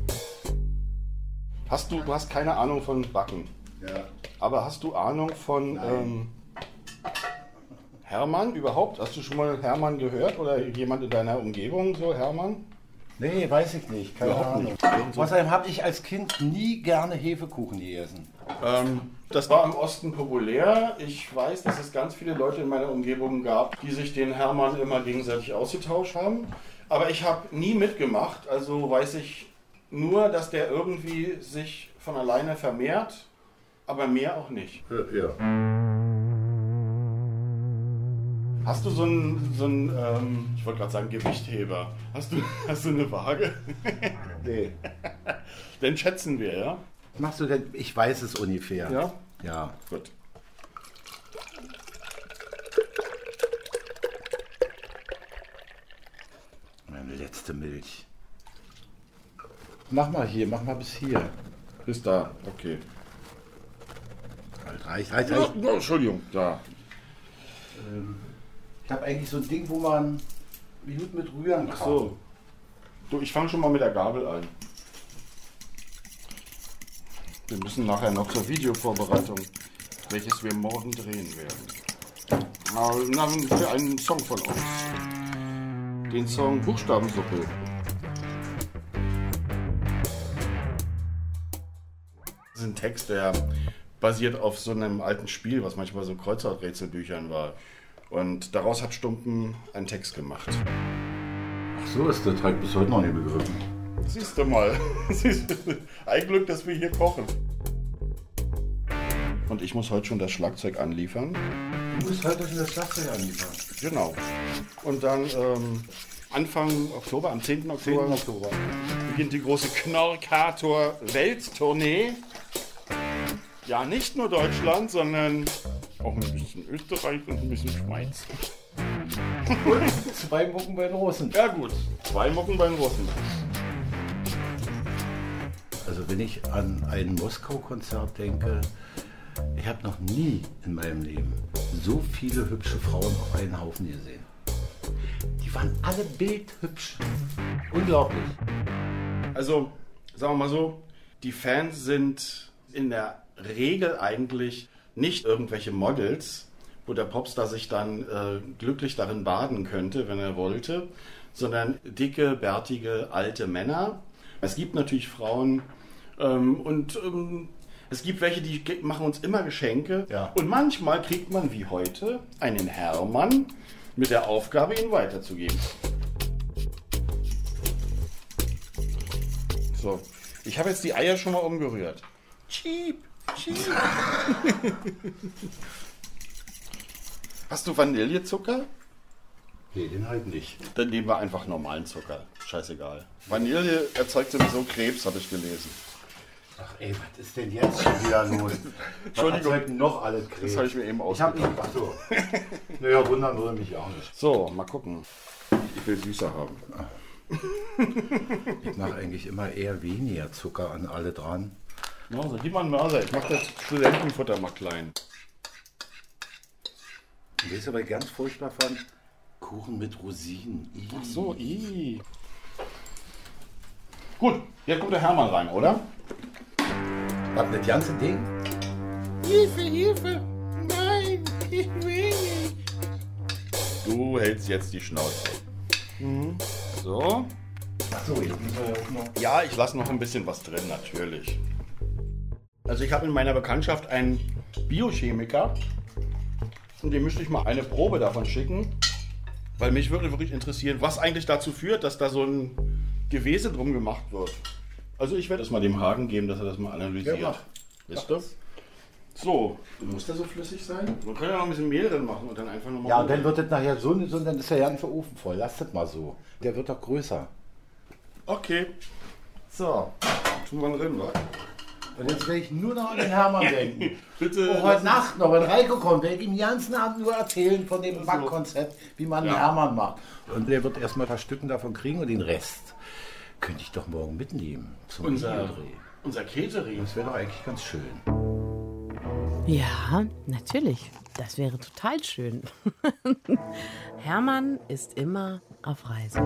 Speaker 9: Hast du, du hast keine Ahnung von Backen.
Speaker 8: Ja.
Speaker 9: Aber hast du Ahnung von ähm, Hermann überhaupt? Hast du schon mal Hermann gehört oder jemand in deiner Umgebung so Hermann?
Speaker 8: Nee, weiß ich nicht. Keine
Speaker 9: Überhaupt
Speaker 8: Ahnung.
Speaker 9: nicht.
Speaker 8: Außerdem habe ich als Kind nie gerne Hefekuchen gegessen.
Speaker 9: Ähm, das war im Osten populär. Ich weiß, dass es ganz viele Leute in meiner Umgebung gab, die sich den Hermann immer gegenseitig ausgetauscht haben. Aber ich habe nie mitgemacht, also weiß ich nur, dass der irgendwie sich von alleine vermehrt, aber mehr auch nicht.
Speaker 8: Ja.
Speaker 9: Hast du so einen, so einen ähm, ich wollte gerade sagen Gewichtheber, hast du, hast du eine Waage?
Speaker 8: Nee.
Speaker 9: Den schätzen wir, ja?
Speaker 8: Was machst du denn? Ich weiß es ungefähr.
Speaker 9: Ja?
Speaker 8: Ja.
Speaker 9: Gut.
Speaker 8: Meine letzte Milch. Mach mal hier, mach mal bis hier.
Speaker 9: Bis da, okay.
Speaker 8: Halt, reicht, reicht,
Speaker 9: Ja,
Speaker 8: reicht.
Speaker 9: ja, Entschuldigung, da.
Speaker 8: Ähm, ich habe eigentlich so ein Ding, wo man gut mit rühren kann.
Speaker 9: Ach so. Du, ich fange schon mal mit der Gabel an. Wir müssen nachher noch zur Videovorbereitung, welches wir morgen drehen werden. Na, na, für einen Song von uns. Den Song Buchstabensuppe. Das ist ein Text, der basiert auf so einem alten Spiel, was manchmal so Kreuzworträtselbüchern war. Und daraus hat Stumpen einen Text gemacht.
Speaker 8: Ach so ist der Teig bis heute noch nicht begriffen.
Speaker 9: Siehst du mal. Ein Glück, dass wir hier kochen. Und ich muss heute schon das Schlagzeug anliefern.
Speaker 8: Du musst heute schon das Schlagzeug anliefern.
Speaker 9: Genau. Und dann ähm, Anfang Oktober, am zehnten Oktober,
Speaker 8: zehnten Oktober
Speaker 9: beginnt die große Knorkator-Welttournee. Ja, nicht nur Deutschland, sondern auch ein bisschen Österreich und ein bisschen Schweiz.
Speaker 8: Und zwei Mucken bei den Russen.
Speaker 9: Ja gut, zwei Mucken bei den Russen.
Speaker 8: Also wenn ich an ein Moskau-Konzert denke, ich habe noch nie in meinem Leben so viele hübsche Frauen auf einen Haufen gesehen. Die waren alle bildhübsch. Unglaublich.
Speaker 9: Also, sagen wir mal so, die Fans sind in der Regel eigentlich nicht irgendwelche Models, wo der Popstar sich dann äh, glücklich darin baden könnte, wenn er wollte, sondern dicke, bärtige, alte Männer. Es gibt natürlich Frauen ähm, und ähm, es gibt welche, die machen uns immer Geschenke.
Speaker 8: Ja.
Speaker 9: Und manchmal kriegt man wie heute einen Hermann mit der Aufgabe, ihn weiterzugeben. So, ich habe jetzt die Eier schon mal umgerührt. Cheap, cheap. Hast du Vanillezucker?
Speaker 8: Nee, den halt nicht.
Speaker 9: Dann nehmen wir einfach normalen Zucker. Scheißegal. Vanille erzeugt sowieso Krebs, habe ich gelesen.
Speaker 8: Ach ey, was ist denn jetzt schon wieder los?
Speaker 9: Entschuldigung.
Speaker 8: Was noch alles Krebs?
Speaker 9: Das habe ich mir eben
Speaker 8: Ich hab
Speaker 9: ausgedacht.
Speaker 8: ihn, ach so. Naja, wundern würde mich auch nicht.
Speaker 9: So, mal gucken. Ich will süßer haben.
Speaker 8: Ich mache eigentlich immer eher weniger Zucker an alle dran.
Speaker 9: Mörser, gib mal einen Mörser. Ich mache das Studentenfutter mal klein.
Speaker 8: Und weißt du, was ich ganz furchtbar fand? Kuchen mit Rosinen. Ih.
Speaker 9: Ach so, i. Gut, jetzt kommt der Hermann rein, oder?
Speaker 8: Was, das ganze Ding?
Speaker 9: Hilfe, Hilfe! Nein, ich will nicht. Du hältst jetzt die Schnauze. Mhm. So.
Speaker 8: Ach so, jetzt müssen wir auch noch.
Speaker 9: Ja, ich lasse noch ein bisschen was drin, natürlich. Also ich habe in meiner Bekanntschaft einen Biochemiker und dem möchte ich mal eine Probe davon schicken, weil mich würde wirklich interessieren, was eigentlich dazu führt, dass da so ein Gewese drum gemacht wird. Also ich werde es mal dem Hagen geben, dass er das mal analysiert.
Speaker 8: Ja, mach.
Speaker 9: Wisst ihr? So, muss der so flüssig sein? Wir können ja noch ein bisschen Mehl drin machen und dann einfach nochmal...
Speaker 8: Ja, und dann wird das nachher so, so dann ist der ganze Ofen voll. Lass das mal so. Der wird doch größer.
Speaker 9: Okay. So, tun wir drin, wa?
Speaker 8: Und jetzt werde ich nur noch an den Hermann denken.
Speaker 9: Bitte.
Speaker 8: Oh, heute Nacht noch, wenn Reiko kommt, werde ich ihm den ganzen Abend nur erzählen von dem
Speaker 9: so.
Speaker 8: Backkonzept, wie man
Speaker 9: Ja.
Speaker 8: den Hermann macht. Und der wird erstmal ein paar Stücken davon kriegen und den Rest könnte ich doch morgen mitnehmen zum
Speaker 9: Unser,
Speaker 8: Videodreh.
Speaker 9: unser Catering.
Speaker 8: Das wäre doch eigentlich ganz schön.
Speaker 2: Ja, natürlich. Das wäre total schön. Hermann ist immer auf Reise.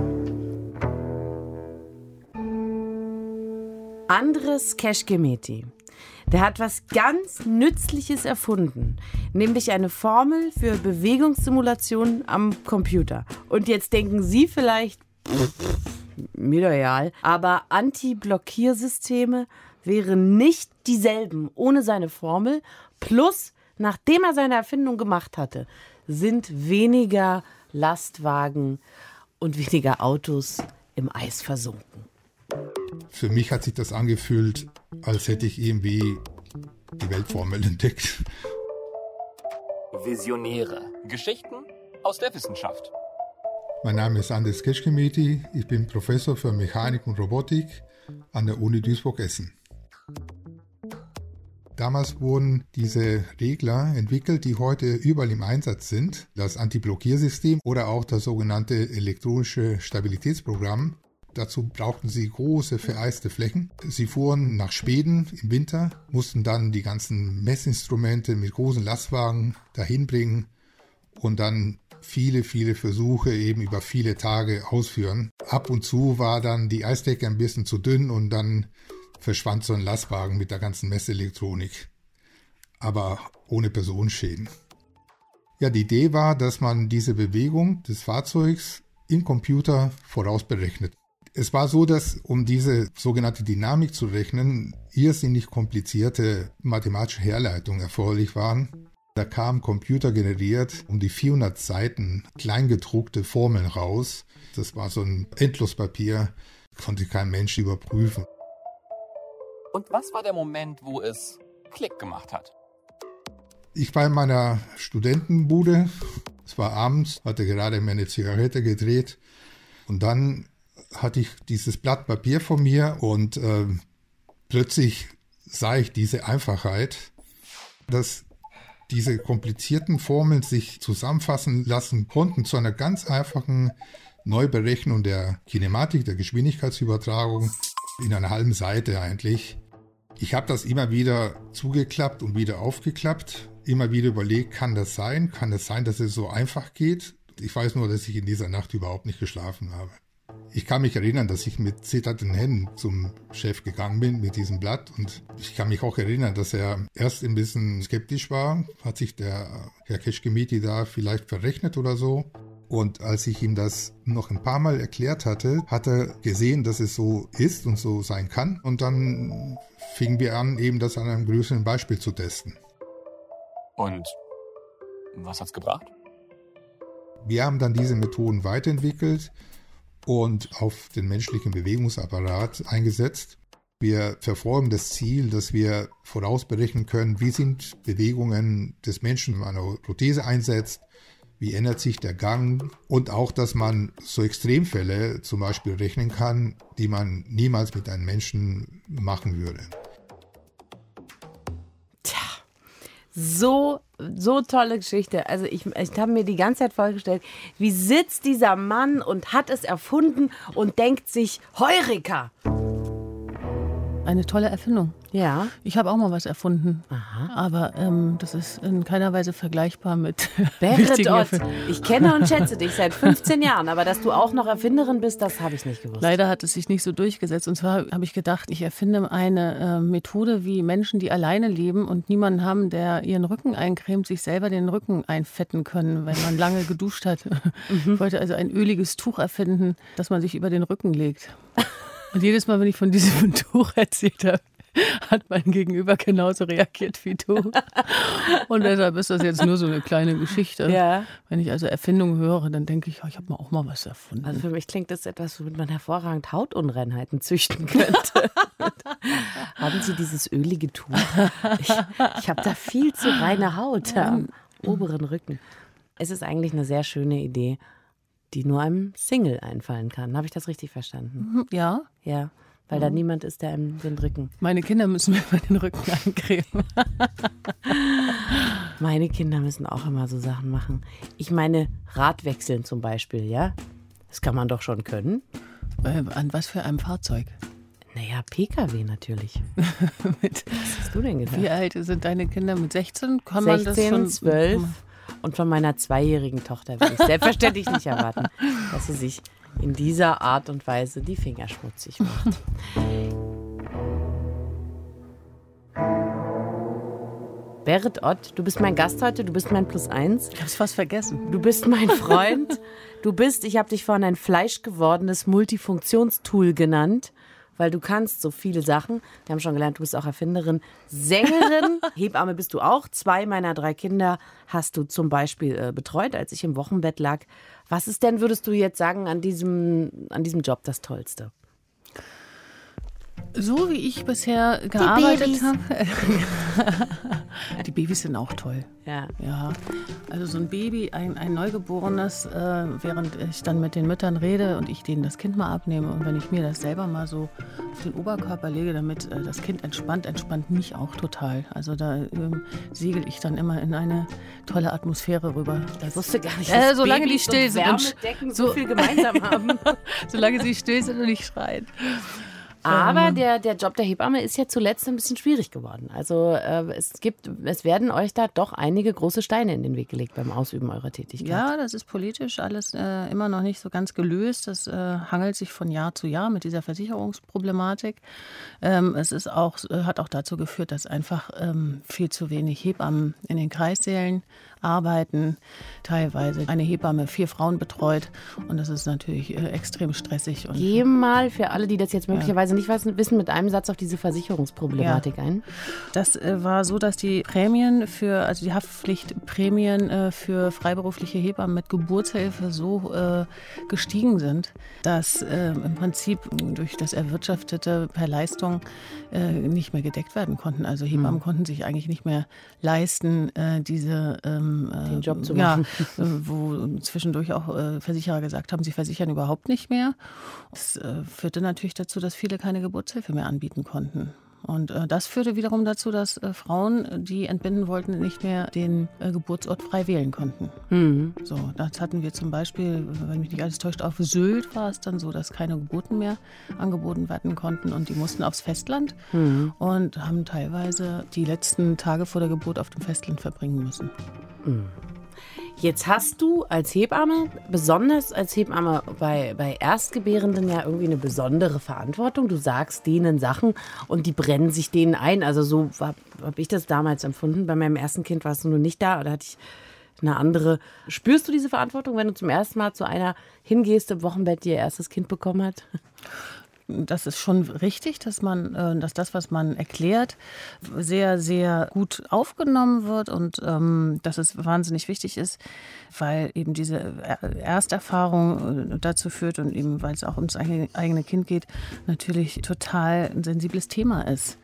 Speaker 2: Andres Keşkemeti. Der hat was ganz Nützliches erfunden, nämlich eine Formel für Bewegungssimulation am Computer. Und jetzt denken Sie vielleicht, mir doch egal, aber Anti-Blockiersysteme wären nicht dieselben ohne seine Formel. Plus, nachdem er seine Erfindung gemacht hatte, sind weniger Lastwagen und weniger Autos im Eis versunken.
Speaker 10: Für mich hat sich das angefühlt, als hätte ich irgendwie die Weltformel entdeckt.
Speaker 11: Visionäre. Geschichten aus der Wissenschaft.
Speaker 10: Mein Name ist Andres Keşkemeti, ich bin Professor für Mechanik und Robotik an der Uni Duisburg-Essen. Damals wurden diese Regler entwickelt, die heute überall im Einsatz sind. Das Anti-Blockiersystem oder auch das sogenannte elektronische Stabilitätsprogramm. Dazu brauchten sie große vereiste Flächen. Sie fuhren nach Schweden im Winter, mussten dann die ganzen Messinstrumente mit großen Lastwagen dahin bringen und dann viele, viele Versuche eben über viele Tage ausführen. Ab und zu war dann die Eisdecke ein bisschen zu dünn und dann verschwand so ein Lastwagen mit der ganzen Messelektronik, aber ohne Personenschäden. Ja, die Idee war, dass man diese Bewegung des Fahrzeugs im Computer vorausberechnet. Es war so, dass um diese sogenannte Dynamik zu rechnen, irrsinnig komplizierte mathematische Herleitungen erforderlich waren. Da kamen computergeneriert um die vierhundert Seiten kleingedruckte Formeln raus. Das war so ein Endlospapier, konnte kein Mensch überprüfen.
Speaker 11: Und was war der Moment, wo es Klick gemacht hat?
Speaker 10: Ich war in meiner Studentenbude, es war abends, hatte gerade mir eine Zigarette gedreht und dann hatte ich dieses Blatt Papier vor mir und äh, plötzlich sah ich diese Einfachheit, dass diese komplizierten Formeln sich zusammenfassen lassen konnten zu einer ganz einfachen Neuberechnung der Kinematik, der Geschwindigkeitsübertragung in einer halben Seite eigentlich. Ich habe das immer wieder zugeklappt und wieder aufgeklappt, immer wieder überlegt, kann das sein? Kann es sein, dass es so einfach geht? Ich weiß nur, dass ich in dieser Nacht überhaupt nicht geschlafen habe. Ich kann mich erinnern, dass ich mit zitternden Händen zum Chef gegangen bin mit diesem Blatt. Und ich kann mich auch erinnern, dass er erst ein bisschen skeptisch war. Hat sich der Herr Keschkemiti da vielleicht verrechnet oder so? Und als ich ihm das noch ein paar Mal erklärt hatte, hat er gesehen, dass es so ist und so sein kann. Und dann fingen wir an, eben das an einem größeren Beispiel zu testen.
Speaker 11: Und was hat's gebracht?
Speaker 10: Wir haben dann diese Methoden weiterentwickelt und auf den menschlichen Bewegungsapparat eingesetzt. Wir verfolgen das Ziel, dass wir vorausberechnen können, wie sind Bewegungen des Menschen, wenn man eine Prothese einsetzt, wie ändert sich der Gang und auch, dass man so Extremfälle zum Beispiel rechnen kann, die man niemals mit einem Menschen machen würde.
Speaker 2: Tja, so, so tolle Geschichte. Also ich, ich habe mir die ganze Zeit vorgestellt, wie sitzt dieser Mann und hat es erfunden und denkt sich, Heureka!
Speaker 3: Eine tolle Erfindung.
Speaker 2: Ja.
Speaker 3: Ich habe auch mal was erfunden.
Speaker 2: Aha.
Speaker 3: Aber ähm, das ist in keiner Weise vergleichbar mit
Speaker 2: Berit Ott, ich kenne und schätze dich seit fünfzehn Jahren, aber dass du auch noch Erfinderin bist, das habe ich nicht gewusst.
Speaker 3: Leider hat es sich nicht so durchgesetzt. Und zwar habe ich gedacht, ich erfinde eine äh, Methode, wie Menschen, die alleine leben und niemanden haben, der ihren Rücken eincremt, sich selber den Rücken einfetten können, wenn man lange geduscht hat. Mhm. Ich wollte also ein öliges Tuch erfinden, das man sich über den Rücken legt. Und jedes Mal, wenn ich von diesem Tuch erzählt habe, hat mein Gegenüber genauso reagiert wie du. Und deshalb ist das jetzt nur so eine kleine Geschichte.
Speaker 2: Ja.
Speaker 3: Wenn ich also Erfindungen höre, dann denke ich, oh, ich habe mal auch mal was erfunden.
Speaker 2: Also für mich klingt das etwas, womit man hervorragend Hautunreinheiten züchten könnte. Haben Sie dieses ölige Tuch? Ich, ich habe da viel zu reine Haut am oberen Rücken. Es ist eigentlich eine sehr schöne Idee, die nur einem Single einfallen kann. Habe ich das richtig verstanden?
Speaker 3: Ja.
Speaker 2: Ja, weil da niemand ist, der einem den Rücken...
Speaker 3: Meine Kinder müssen mir immer den Rücken eincremen.
Speaker 2: Meine Kinder müssen auch immer so Sachen machen. Ich meine, Radwechseln zum Beispiel, ja? Das kann man doch schon können.
Speaker 3: Äh, an was für einem Fahrzeug?
Speaker 2: Naja, P K W natürlich.
Speaker 3: Mit,
Speaker 2: was hast du denn gedacht?
Speaker 3: Wie alt sind deine Kinder? Mit sechzehn? Kann man
Speaker 2: sechzehn,
Speaker 3: das schon,
Speaker 2: zwölf. Und von meiner zweijährigen Tochter will ich selbstverständlich nicht erwarten, dass sie sich in dieser Art und Weise die Finger schmutzig macht. Berit Ott, du bist mein Gast heute, du bist mein Plus eins.
Speaker 3: Ich hab's fast vergessen.
Speaker 2: Du bist mein Freund. Du bist, ich habe dich vorhin ein fleischgewordenes Multifunktionstool genannt, weil du kannst so viele Sachen. Wir haben schon gelernt, du bist auch Erfinderin, Sängerin, Hebamme bist du auch. Zwei meiner drei Kinder hast du zum Beispiel äh, betreut, als ich im Wochenbett lag. Was ist denn, würdest du jetzt sagen, an diesem, an diesem Job das Tollste?
Speaker 3: So wie ich bisher gearbeitet habe. Die Babys sind auch toll.
Speaker 2: Ja.
Speaker 3: Ja. Also so ein Baby, ein, ein Neugeborenes, äh, während ich dann mit den Müttern rede und ich denen das Kind mal abnehme und wenn ich mir das selber mal so auf den Oberkörper lege, damit äh, das Kind entspannt, entspannt mich auch total. Also da ähm, segel ich dann immer in eine tolle Atmosphäre rüber. Das,
Speaker 2: ich wusste gar nicht,
Speaker 3: äh,
Speaker 2: dass
Speaker 3: solange
Speaker 2: Babys
Speaker 3: die still sind und
Speaker 2: Wärmedecken so viel gemeinsam haben.
Speaker 3: Solange sie still sind und nicht schreien.
Speaker 2: Aber der, der Job der Hebamme ist ja zuletzt ein bisschen schwierig geworden. Also äh, es gibt, es werden euch da doch einige große Steine in den Weg gelegt beim Ausüben eurer Tätigkeit.
Speaker 3: Ja, das ist politisch alles äh, immer noch nicht so ganz gelöst. Das äh, hangelt sich von Jahr zu Jahr mit dieser Versicherungsproblematik. Ähm, es ist auch, äh, hat auch dazu geführt, dass einfach ähm, viel zu wenig Hebammen in den Kreissälen arbeiten, teilweise eine Hebamme vier Frauen betreut und das ist natürlich äh, extrem stressig. Und
Speaker 2: Geh mal für alle, die das jetzt möglicherweise ja. nicht wissen, mit einem Satz auf diese Versicherungsproblematik ja. ein.
Speaker 3: Das äh, war so, dass die Prämien für, also die Haftpflichtprämien äh, für freiberufliche Hebammen mit Geburtshilfe so äh, gestiegen sind, dass äh, im Prinzip durch das Erwirtschaftete per Leistung äh, nicht mehr gedeckt werden konnten. Also Hebammen mhm. konnten sich eigentlich nicht mehr leisten, äh, diese ähm,
Speaker 2: den Job zu machen.
Speaker 3: Ja, wo zwischendurch auch äh, Versicherer gesagt haben, sie versichern überhaupt nicht mehr. Das äh, führte natürlich dazu, dass viele keine Geburtshilfe mehr anbieten konnten. Und äh, das führte wiederum dazu, dass äh, Frauen, die entbinden wollten, nicht mehr den äh, Geburtsort frei wählen konnten.
Speaker 2: Mhm.
Speaker 3: So, das hatten wir zum Beispiel, wenn mich nicht alles täuscht, auf Sylt war es dann so, dass keine Geburten mehr angeboten werden konnten und die mussten aufs Festland mhm. und haben teilweise die letzten Tage vor der Geburt auf dem Festland verbringen müssen.
Speaker 2: Mhm. Jetzt hast du als Hebamme, besonders als Hebamme bei, bei Erstgebärenden ja irgendwie eine besondere Verantwortung. Du sagst denen Sachen und die brennen sich denen ein. Also so habe hab ich das damals empfunden. Bei meinem ersten Kind warst du nur nicht da, oder hatte ich eine andere. Spürst du diese Verantwortung, wenn du zum ersten Mal zu einer hingehst im Wochenbett, die ihr erstes Kind bekommen hat?
Speaker 3: Das ist schon richtig, dass man, dass das, was man erklärt, sehr, sehr gut aufgenommen wird und ähm, dass es wahnsinnig wichtig ist, weil eben diese Ersterfahrung dazu führt und eben, weil es auch ums eigene Kind geht, natürlich total ein sensibles Thema ist.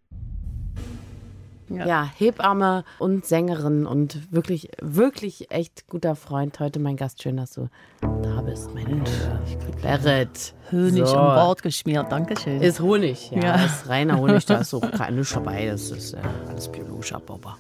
Speaker 2: Ja. ja, Hebamme und Sängerin und wirklich, wirklich echt guter Freund. Heute mein Gast. Schön, dass du da bist, meine Liebe. Berit.
Speaker 3: Honig
Speaker 2: so.
Speaker 3: am Bord geschmiert, dankeschön.
Speaker 2: Ist Honig, ja.
Speaker 3: ja.
Speaker 2: Ist reiner Honig, da ist auch gar nichts dabei. Das ist äh, alles biologisch abbaubar.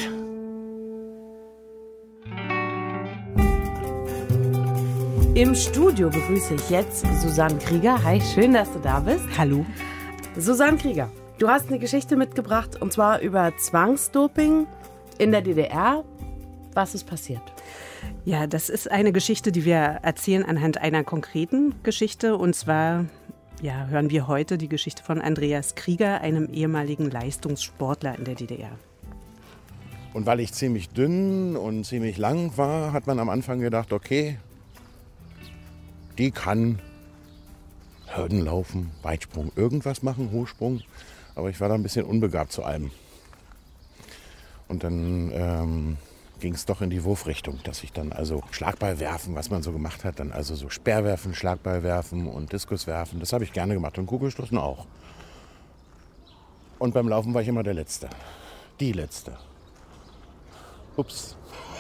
Speaker 2: Im Studio begrüße ich jetzt Susanne Krieger. Hi, schön, dass du da bist.
Speaker 12: Hallo.
Speaker 2: Susanne Krieger. Du hast eine Geschichte mitgebracht, und zwar über Zwangsdoping in der D D R. Was ist passiert?
Speaker 12: Ja, das ist eine Geschichte, die wir erzählen anhand einer konkreten Geschichte. Und zwar ja, hören wir heute die Geschichte von Andreas Krieger, einem ehemaligen Leistungssportler in der D D R.
Speaker 13: Und weil ich ziemlich dünn und ziemlich lang war, hat man am Anfang gedacht, okay, die kann Hürdenlaufen, Weitsprung, irgendwas machen, Hochsprung. Aber ich war da ein bisschen unbegabt zu allem. Und dann ähm, ging es doch in die Wurfrichtung, dass ich dann also Schlagball werfen, was man so gemacht hat, dann also so Speerwerfen, Schlagball werfen und Diskus werfen, das habe ich gerne gemacht und Kugelstoßen auch. Und beim Laufen war ich immer der Letzte, die Letzte. Ups.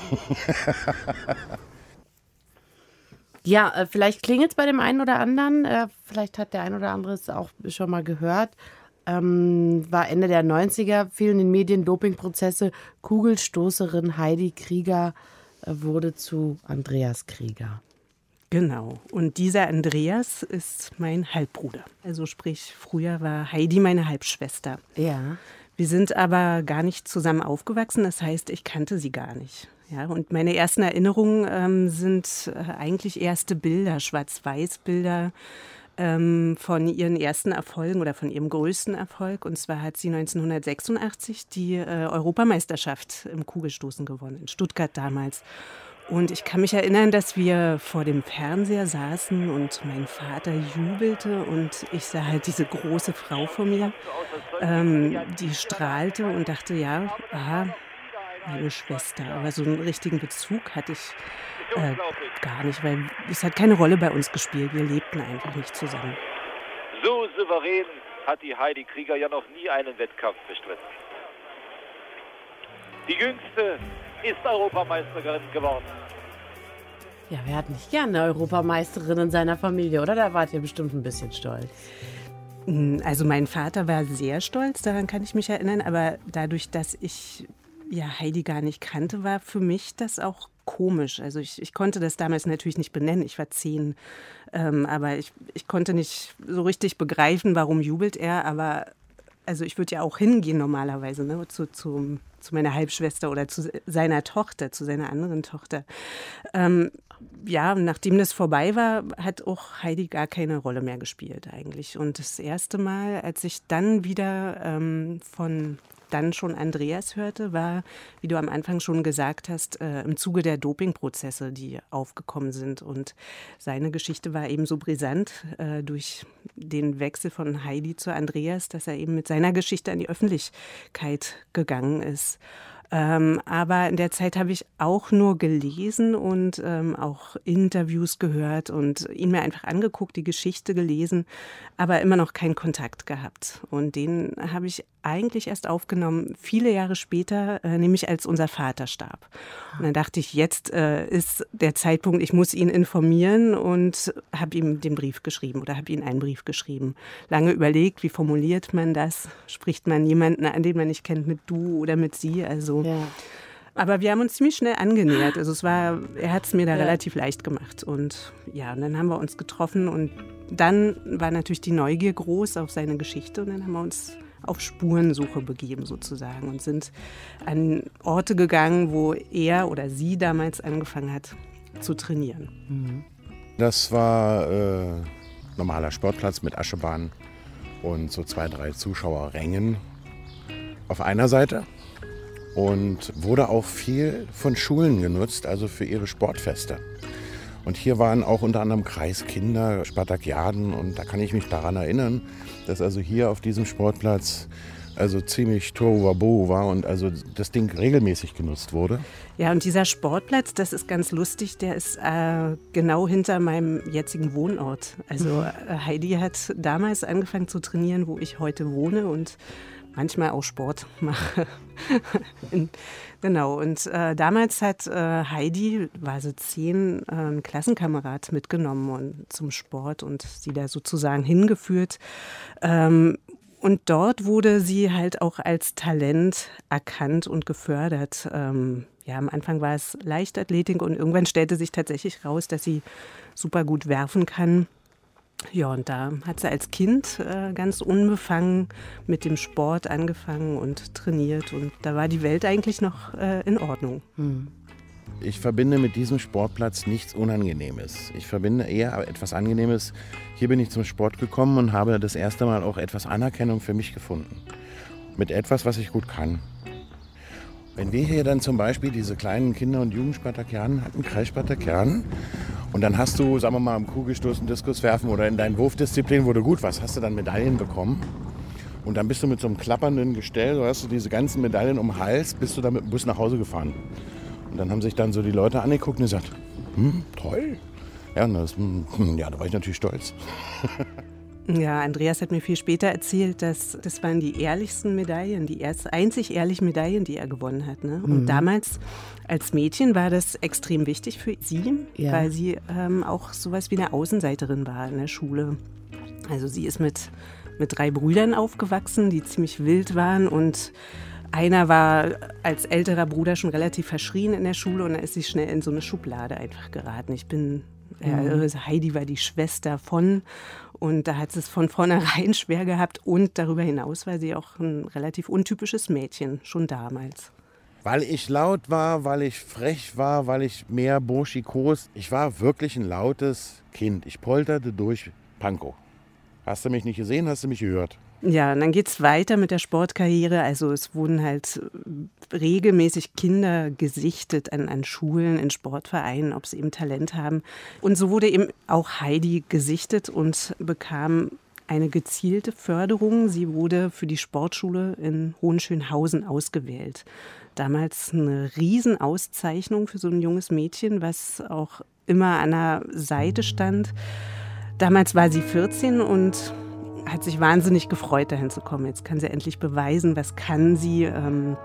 Speaker 2: Ja, äh, vielleicht klingelt es bei dem einen oder anderen, äh, vielleicht hat der ein oder andere es auch schon mal gehört. Ähm, war Ende der neunziger, fielen in den Medien Dopingprozesse. Kugelstoßerin Heidi Krieger äh, wurde zu Andreas Krieger.
Speaker 12: Genau. Und dieser Andreas ist mein Halbbruder. Also sprich, früher war Heidi meine Halbschwester.
Speaker 2: Ja.
Speaker 12: Wir sind aber gar nicht zusammen aufgewachsen. Das heißt, ich kannte sie gar nicht. Ja, und meine ersten Erinnerungen ähm, sind äh, eigentlich erste Bilder, Schwarz-Weiß-Bilder ähm, von ihren ersten Erfolgen oder von ihrem größten Erfolg. Und zwar hat sie neunzehnhundertsechsundachtzig die äh, Europameisterschaft im Kugelstoßen gewonnen, in Stuttgart damals. Und ich kann mich erinnern, dass wir vor dem Fernseher saßen und mein Vater jubelte und ich sah halt diese große Frau vor mir, ähm, die strahlte und dachte, ja, aha, meine Schwester. Aber so einen richtigen Bezug hatte ich äh, gar nicht, weil es hat keine Rolle bei uns gespielt. Wir lebten einfach nicht zusammen.
Speaker 14: So souverän hat die Heidi Krieger ja noch nie einen Wettkampf bestritten. Die Jüngste ist Europameisterin geworden.
Speaker 2: Ja, wer hat nicht gerne eine Europameisterin in seiner Familie, oder? Da wart ihr bestimmt ein bisschen stolz.
Speaker 12: Also mein Vater war sehr stolz, daran kann ich mich erinnern, aber dadurch, dass ich ja Heidi gar nicht kannte, war für mich das auch komisch. Also ich, ich konnte das damals natürlich nicht benennen, ich war zehn, ähm, aber ich, ich konnte nicht so richtig begreifen, warum jubelt er, aber also ich würde ja auch hingehen normalerweise, ne, zu, zu, zu meiner Halbschwester oder zu seiner Tochter, zu seiner anderen Tochter. Ähm, ja, nachdem das vorbei war, hat auch Heidi gar keine Rolle mehr gespielt eigentlich. Und das erste Mal, als ich dann wieder ähm, von dann schon Andreas hörte, war, wie du am Anfang schon gesagt hast, äh, im Zuge der Dopingprozesse, die aufgekommen sind. Und seine Geschichte war eben so brisant äh, durch den Wechsel von Heidi zu Andreas, dass er eben mit seiner Geschichte an die Öffentlichkeit gegangen ist. Ähm, aber in der Zeit habe ich auch nur gelesen und ähm, auch Interviews gehört und ihn mir einfach angeguckt, die Geschichte gelesen, aber immer noch keinen Kontakt gehabt. Und den habe ich eigentlich erst aufgenommen, viele Jahre später, äh, nämlich als unser Vater starb. Und dann dachte ich, jetzt äh, ist der Zeitpunkt, ich muss ihn informieren und habe ihm den Brief geschrieben oder habe ihm einen Brief geschrieben. Lange überlegt, wie formuliert man das? Spricht man jemanden an, den man nicht kennt, mit du oder mit sie? Also, ja. Aber wir haben uns ziemlich schnell angenähert. Also es war, er hat es mir da ja. relativ leicht gemacht. Und ja, und dann haben wir uns getroffen und dann war natürlich die Neugier groß auf seine Geschichte und dann haben wir uns auf Spurensuche begeben sozusagen und sind an Orte gegangen, wo er oder sie damals angefangen hat zu trainieren.
Speaker 2: Mhm.
Speaker 13: Das war äh, normaler Sportplatz mit Aschebahn und so zwei, drei Zuschauerrängen auf einer Seite und wurde auch viel von Schulen genutzt, also für ihre Sportfeste. Und hier waren auch unter anderem Kreiskinder, Spartakiaden und da kann ich mich daran erinnern, dass also hier auf diesem Sportplatz also ziemlich Tohuwabohu war und also das Ding regelmäßig genutzt wurde.
Speaker 12: Ja, und dieser Sportplatz, das ist ganz lustig, der ist äh, genau hinter meinem jetzigen Wohnort. Also äh, Heidi hat damals angefangen zu trainieren, wo ich heute wohne und manchmal auch Sport mache. Genau, und äh, damals hat äh, Heidi, war sie zehn, äh, einen Klassenkamerad mitgenommen und, zum Sport und sie da sozusagen hingeführt. Ähm, und dort wurde sie halt auch als Talent erkannt und gefördert. Ähm, ja, am Anfang war es Leichtathletik und irgendwann stellte sich tatsächlich raus, dass sie super gut werfen kann. Ja, und da hat sie als Kind äh, ganz unbefangen mit dem Sport angefangen und trainiert. Und da war die Welt eigentlich noch äh, in Ordnung.
Speaker 2: Hm.
Speaker 13: Ich verbinde mit diesem Sportplatz nichts Unangenehmes. Ich verbinde eher etwas Angenehmes. Hier bin ich zum Sport gekommen und habe das erste Mal auch etwas Anerkennung für mich gefunden. Mit etwas, was ich gut kann. Wenn wir hier dann zum Beispiel diese kleinen Kinder- und Jugendspartakiaden hatten, Kreisspartakiaden, und dann hast du, sagen wir mal, im Kugelstoßen, Diskuswerfen oder in deinen Wurfdisziplinen, wo du gut warst, hast du dann Medaillen bekommen. Und dann bist du mit so einem klappernden Gestell, so hast du diese ganzen Medaillen um den Hals, bist du dann mit dem Bus nach Hause gefahren. Und dann haben sich dann so die Leute angeguckt und gesagt, hm, toll. Ja, und das, hm, ja, da war ich natürlich stolz.
Speaker 12: Ja, Andreas hat mir viel später erzählt, dass das waren die ehrlichsten Medaillen, die erst einzig ehrlichen Medaillen, die er gewonnen hat. Ne? Und
Speaker 2: Mhm.
Speaker 12: damals als Mädchen war das extrem wichtig für sie,
Speaker 2: Ja.
Speaker 12: weil sie ähm, auch sowas wie eine Außenseiterin war in der Schule. Also sie ist mit, mit drei Brüdern aufgewachsen, die ziemlich wild waren und einer war als älterer Bruder schon relativ verschrien in der Schule und da ist sie schnell in so eine Schublade einfach geraten. Ich bin, ja, also Heidi war die Schwester von und da hat sie es von vornherein schwer gehabt und darüber hinaus war sie auch ein relativ untypisches Mädchen, schon damals.
Speaker 13: Weil ich laut war, weil ich frech war, weil ich mehr burschikos. Ich war wirklich ein lautes Kind. Ich polterte durch Pankow. Hast du mich nicht gesehen, hast du mich gehört?
Speaker 12: Ja, und dann geht's weiter mit der Sportkarriere. Also es wurden halt regelmäßig Kinder gesichtet an, an Schulen, in Sportvereinen, ob sie eben Talent haben. Und so wurde eben auch Heidi gesichtet und bekam eine gezielte Förderung. Sie wurde für die Sportschule in Hohenschönhausen ausgewählt. Damals eine Riesenauszeichnung für so ein junges Mädchen, was auch immer an der Seite stand. Damals war sie vierzehn und hat sich wahnsinnig gefreut, dahin zu kommen. Jetzt kann sie endlich beweisen, was kann sie. Ähm,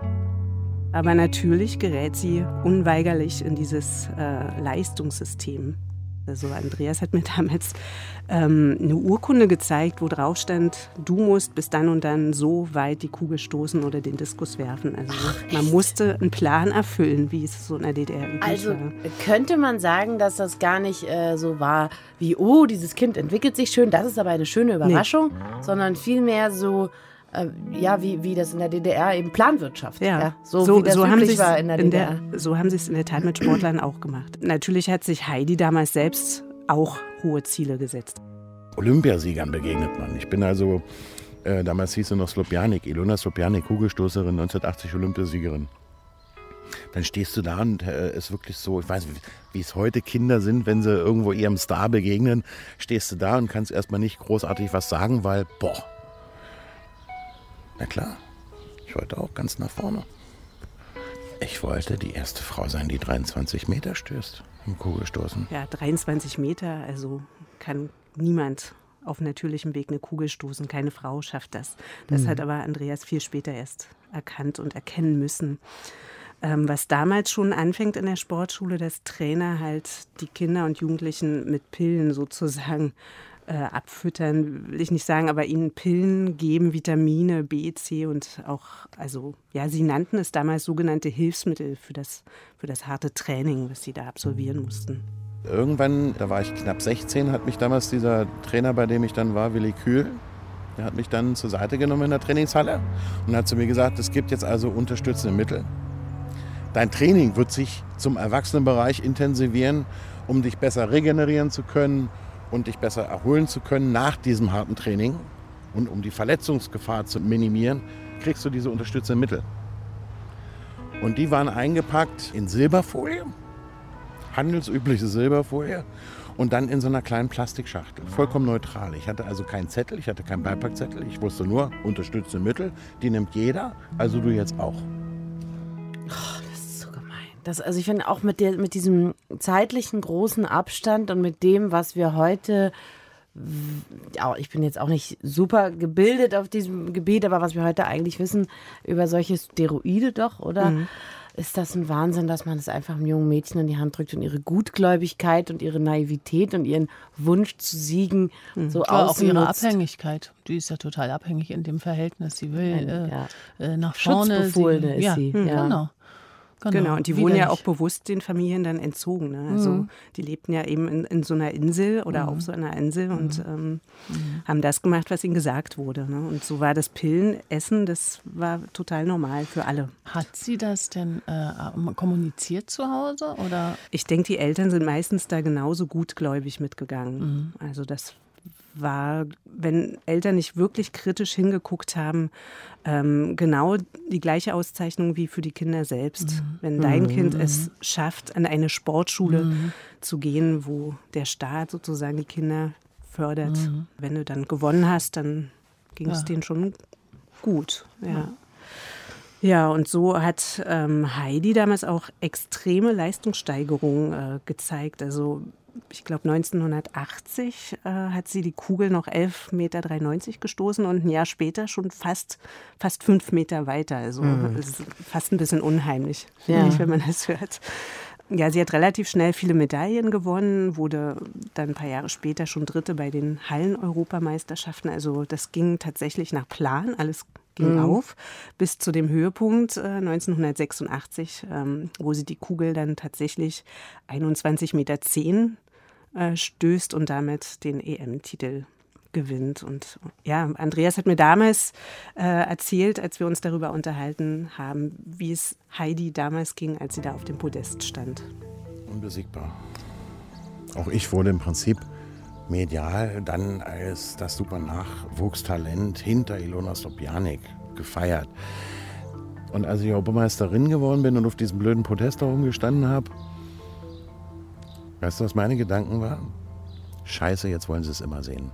Speaker 12: aber natürlich gerät sie unweigerlich in dieses äh, Leistungssystem. Also Andreas hat mir damals ähm, eine Urkunde gezeigt, wo drauf stand, du musst bis dann und dann so weit die Kugel stoßen oder den Diskus werfen. Also Ach, man musste einen Plan erfüllen, wie es so in der D D R üblich
Speaker 2: Also
Speaker 12: war.
Speaker 2: könnte man sagen, dass das gar nicht äh, so war wie, oh, dieses Kind entwickelt sich schön, das ist aber eine schöne Überraschung, nee. sondern vielmehr so, äh, ja, wie, wie das in der D D R eben Planwirtschaft.
Speaker 12: Ja,
Speaker 2: ja so,
Speaker 12: so,
Speaker 2: wie das
Speaker 12: so haben
Speaker 2: üblich war in der
Speaker 12: in
Speaker 2: D D R.
Speaker 12: Der, so haben sie es in der Tat mit Sportlern auch gemacht. Natürlich hat sich Heidi damals selbst auch hohe Ziele gesetzt.
Speaker 13: Olympiasiegern begegnet man. Ich bin also, äh, damals hieß sie noch Slopjanik, Ilona Slopjanik, Kugelstoßerin, neunzehnhundertachtzig Olympiasiegerin. Dann stehst du da und es äh, ist wirklich so, ich weiß nicht, wie es heute Kinder sind, wenn sie irgendwo ihrem Star begegnen, stehst du da und kannst erstmal nicht großartig was sagen, weil, boah, na klar, ich wollte auch ganz nach vorne. Ich wollte die erste Frau sein, die dreiundzwanzig Meter stößt im Kugelstoßen.
Speaker 12: Ja, dreiundzwanzig Meter, also kann niemand auf natürlichem Weg eine Kugel stoßen. Keine Frau schafft das. Das mhm. hat aber Andreas viel später erst erkannt und erkennen müssen. Ähm, was damals schon anfängt in der Sportschule, dass Trainer halt die Kinder und Jugendlichen mit Pillen sozusagen äh, abfüttern, will ich nicht sagen, aber ihnen Pillen geben, Vitamine B, C und auch, also ja, sie nannten es damals sogenannte Hilfsmittel für das, für das harte Training, was sie da absolvieren mussten.
Speaker 13: Irgendwann, da war ich knapp sechzehn, hat mich damals dieser Trainer, bei dem ich dann war, Willi Kühl, Der hat mich dann zur Seite genommen in der Trainingshalle und hat zu mir gesagt, es gibt jetzt also unterstützende Mittel. Dein Training wird sich zum Erwachsenenbereich intensivieren, um dich besser regenerieren zu können und dich besser erholen zu können nach diesem harten Training. Und um die Verletzungsgefahr zu minimieren, kriegst du diese unterstützenden Mittel. Und die waren eingepackt in Silberfolie, handelsübliche Silberfolie und dann in so einer kleinen Plastikschachtel, vollkommen neutral. Ich hatte also keinen Zettel, ich hatte keinen Beipackzettel, ich wusste nur, unterstützende Mittel, die nimmt jeder, also du jetzt auch.
Speaker 2: Oh, das ist so gemein. Das, also ich finde auch mit, der, mit diesem zeitlichen großen Abstand und mit dem, was wir heute, ja, ich bin jetzt auch nicht super gebildet auf diesem Gebiet, aber was wir heute eigentlich wissen über solche Steroide doch, oder? Mhm. Ist das ein Wahnsinn, dass man es einfach einem jungen Mädchen in die Hand drückt und ihre Gutgläubigkeit und ihre Naivität und ihren Wunsch zu siegen mhm. so
Speaker 3: ja, auch ihre Abhängigkeit. Die ist ja total abhängig in dem Verhältnis. Sie will äh, ja. äh, nach vorne.
Speaker 2: Schutzbefohlene ist
Speaker 3: ja,
Speaker 2: sie.
Speaker 3: Mhm.
Speaker 2: Ja.
Speaker 3: Genau.
Speaker 12: Genau. genau, und die wurden ja auch bewusst den Familien dann entzogen. Ne? Also mhm. die lebten ja eben in, in so einer Insel oder mhm. auf so einer Insel und ähm, mhm. haben das gemacht, was ihnen gesagt wurde. Ne? Und so war das Pillenessen, das war total normal für alle.
Speaker 3: Hat sie das denn äh, kommuniziert zu Hause? Oder?
Speaker 12: Ich denke, die Eltern sind meistens da genauso gutgläubig mitgegangen. Mhm. Also das war, wenn Eltern nicht wirklich kritisch hingeguckt haben, ähm, genau die gleiche Auszeichnung wie für die Kinder selbst. Mhm. Wenn dein mhm. Kind es schafft, an eine Sportschule mhm. zu gehen, wo der Staat sozusagen die Kinder fördert. Mhm. Wenn du dann gewonnen hast, dann ging es ja. denen schon gut. Ja. ja. Ja, und so hat ähm, Heidi damals auch extreme Leistungssteigerungen äh, gezeigt. Also ich glaube neunzehnhundertachtzig äh, hat sie die Kugel noch elf Meter dreiundneunzig gestoßen und ein Jahr später schon fast, fast fünf Meter weiter. Also mhm. das ist fast ein bisschen unheimlich, ja. finde ich, wenn man das hört. Ja, sie hat relativ schnell viele Medaillen gewonnen, wurde dann ein paar Jahre später schon Dritte bei den Hallen-Europameisterschaften. Also das ging tatsächlich nach Plan, alles ging mhm. auf, bis zu dem Höhepunkt äh, neunzehnhundertsechsundachtzig, ähm, wo sie die Kugel dann tatsächlich einundzwanzig Meter zehn äh, stößt und damit den E M-Titel gewinnt. Und ja, Andreas hat mir damals äh, erzählt, als wir uns darüber unterhalten haben, wie es Heidi damals ging, als sie da auf dem Podest stand.
Speaker 13: Unbesiegbar. Auch ich wurde im Prinzip medial dann als das super Nachwuchstalent hinter Ilona Stopjanik gefeiert. Und als ich Europameisterin geworden bin und auf diesem blöden Podest da rumgestanden habe, weißt du, was meine Gedanken waren? Scheiße, jetzt wollen sie es immer sehen.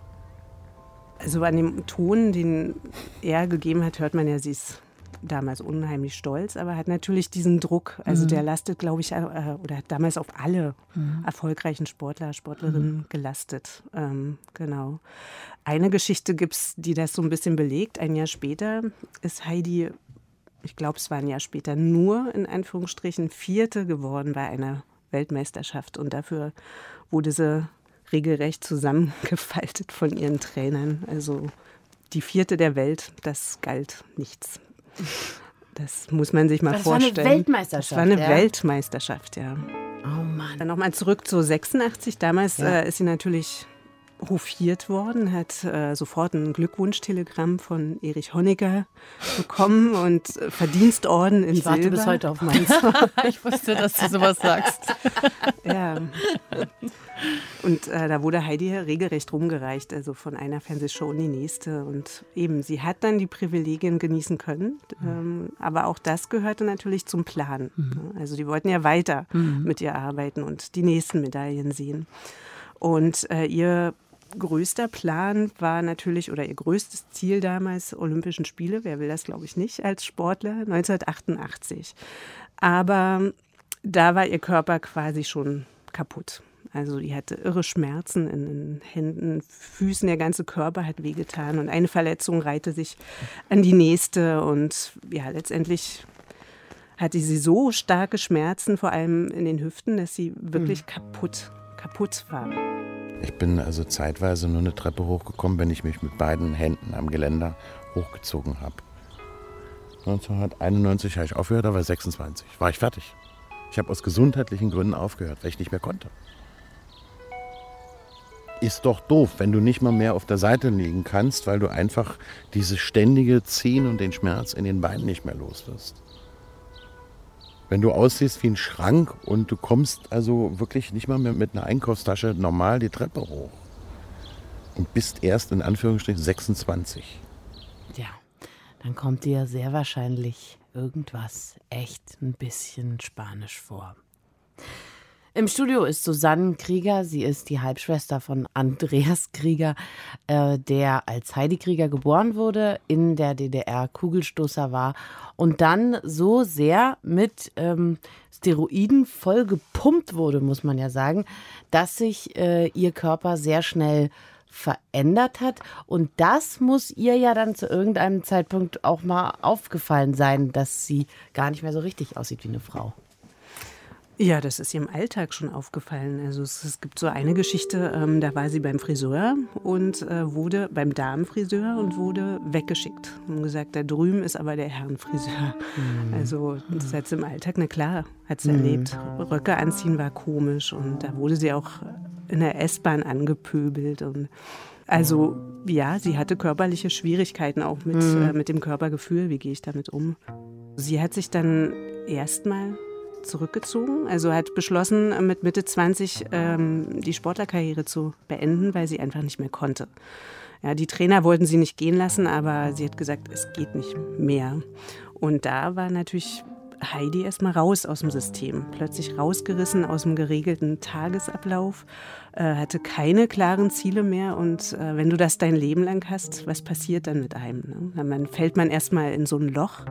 Speaker 12: Also an dem Ton, den er gegeben hat, hört man ja, sie ist damals unheimlich stolz, aber hat natürlich diesen Druck, also mhm. der lastet, glaube ich, oder hat damals auf alle mhm. erfolgreichen Sportler, Sportlerinnen mhm. gelastet. Ähm, genau. Eine Geschichte gibt es, die das so ein bisschen belegt. Ein Jahr später ist Heidi, ich glaube, es war ein Jahr später, nur in Anführungsstrichen Vierte geworden bei einer Weltmeisterschaft und dafür wurde sie regelrecht zusammengefaltet von ihren Trainern. Also die Vierte der Welt, das galt nichts. Das muss man sich mal
Speaker 2: das
Speaker 12: vorstellen.
Speaker 2: Das war eine Weltmeisterschaft.
Speaker 12: Das war eine
Speaker 2: ja?
Speaker 12: Weltmeisterschaft, ja.
Speaker 2: Oh Mann.
Speaker 12: Dann nochmal zurück zu sechsundachtzig. Damals
Speaker 2: ja.
Speaker 12: äh, ist sie natürlich hofiert worden, hat äh, sofort ein Glückwunschtelegramm von Erich Honecker bekommen und äh, Verdienstorden in
Speaker 2: ich
Speaker 12: Silber.
Speaker 2: Ich warte bis heute auf meins.
Speaker 3: Ich wusste, dass du sowas sagst.
Speaker 12: Ja. Und äh, da wurde Heidi regelrecht rumgereicht, also von einer Fernsehshow in die nächste. Und eben, sie hat dann die Privilegien genießen können, mhm. ähm, aber auch das gehörte natürlich zum Plan. Mhm. Also die wollten ja weiter mhm. mit ihr arbeiten und die nächsten Medaillen sehen. Und äh, ihr größter Plan war natürlich, oder ihr größtes Ziel damals, Olympischen Spiele, wer will das, glaube ich, nicht als Sportler, neunzehnhundertachtundachtzig. Aber da war ihr Körper quasi schon kaputt. Also die hatte irre Schmerzen in den Händen, Füßen, der ganze Körper hat wehgetan und eine Verletzung reihte sich an die nächste und ja, letztendlich hatte sie so starke Schmerzen, vor allem in den Hüften, dass sie wirklich mhm. kaputt, kaputt war.
Speaker 13: Ich bin also zeitweise nur eine Treppe hochgekommen, wenn ich mich mit beiden Händen am Geländer hochgezogen habe. neunzehnhunderteinundneunzig habe ich aufgehört, da war ich sechsundzwanzig, war ich fertig. Ich habe aus gesundheitlichen Gründen aufgehört, weil ich nicht mehr konnte. ist doch doof, wenn du nicht mal mehr auf der Seite liegen kannst, weil du einfach dieses ständige Ziehen und den Schmerz in den Beinen nicht mehr los wirst. Wenn du aussiehst wie ein Schrank und du kommst also wirklich nicht mal mehr mit einer Einkaufstasche normal die Treppe hoch und bist erst in Anführungsstrichen sechsundzwanzig.
Speaker 2: Ja, dann kommt dir sehr wahrscheinlich irgendwas echt ein bisschen spanisch vor. Im Studio ist Susanne Krieger. Sie ist die Halbschwester von Andreas Krieger, äh, der als Heidi Krieger geboren wurde, in der D D R Kugelstoßer war und dann so sehr mit ähm, Steroiden voll gepumpt wurde, muss man ja sagen, dass sich äh, ihr Körper sehr schnell verändert hat. Und das muss ihr ja dann zu irgendeinem Zeitpunkt auch mal aufgefallen sein, dass sie gar nicht mehr so richtig aussieht wie eine Frau.
Speaker 12: Ja, das ist ihr im Alltag schon aufgefallen. Also es, es gibt so eine Geschichte, ähm, da war sie beim Friseur und äh, wurde beim Damenfriseur und wurde weggeschickt und gesagt, da drüben ist aber der Herrenfriseur. Mhm. Also das hat sie im Alltag, na klar, hat sie mhm. erlebt. Röcke anziehen war komisch und da wurde sie auch in der S-Bahn angepöbelt und also ja, sie hatte körperliche Schwierigkeiten auch mit, mhm. äh, mit dem Körpergefühl. Wie gehe ich damit um? Sie hat sich dann erstmal zurückgezogen, also hat beschlossen, mit Mitte zwanzig ähm, die Sportlerkarriere zu beenden, weil sie einfach nicht mehr konnte. Ja, die Trainer wollten sie nicht gehen lassen, aber sie hat gesagt, es geht nicht mehr. Und da war natürlich Heidi erstmal raus aus dem System, plötzlich rausgerissen aus dem geregelten Tagesablauf, äh, hatte keine klaren Ziele mehr und äh, wenn du das dein Leben lang hast, was passiert dann mit einem? Ne? Dann fällt man erstmal in so ein Loch.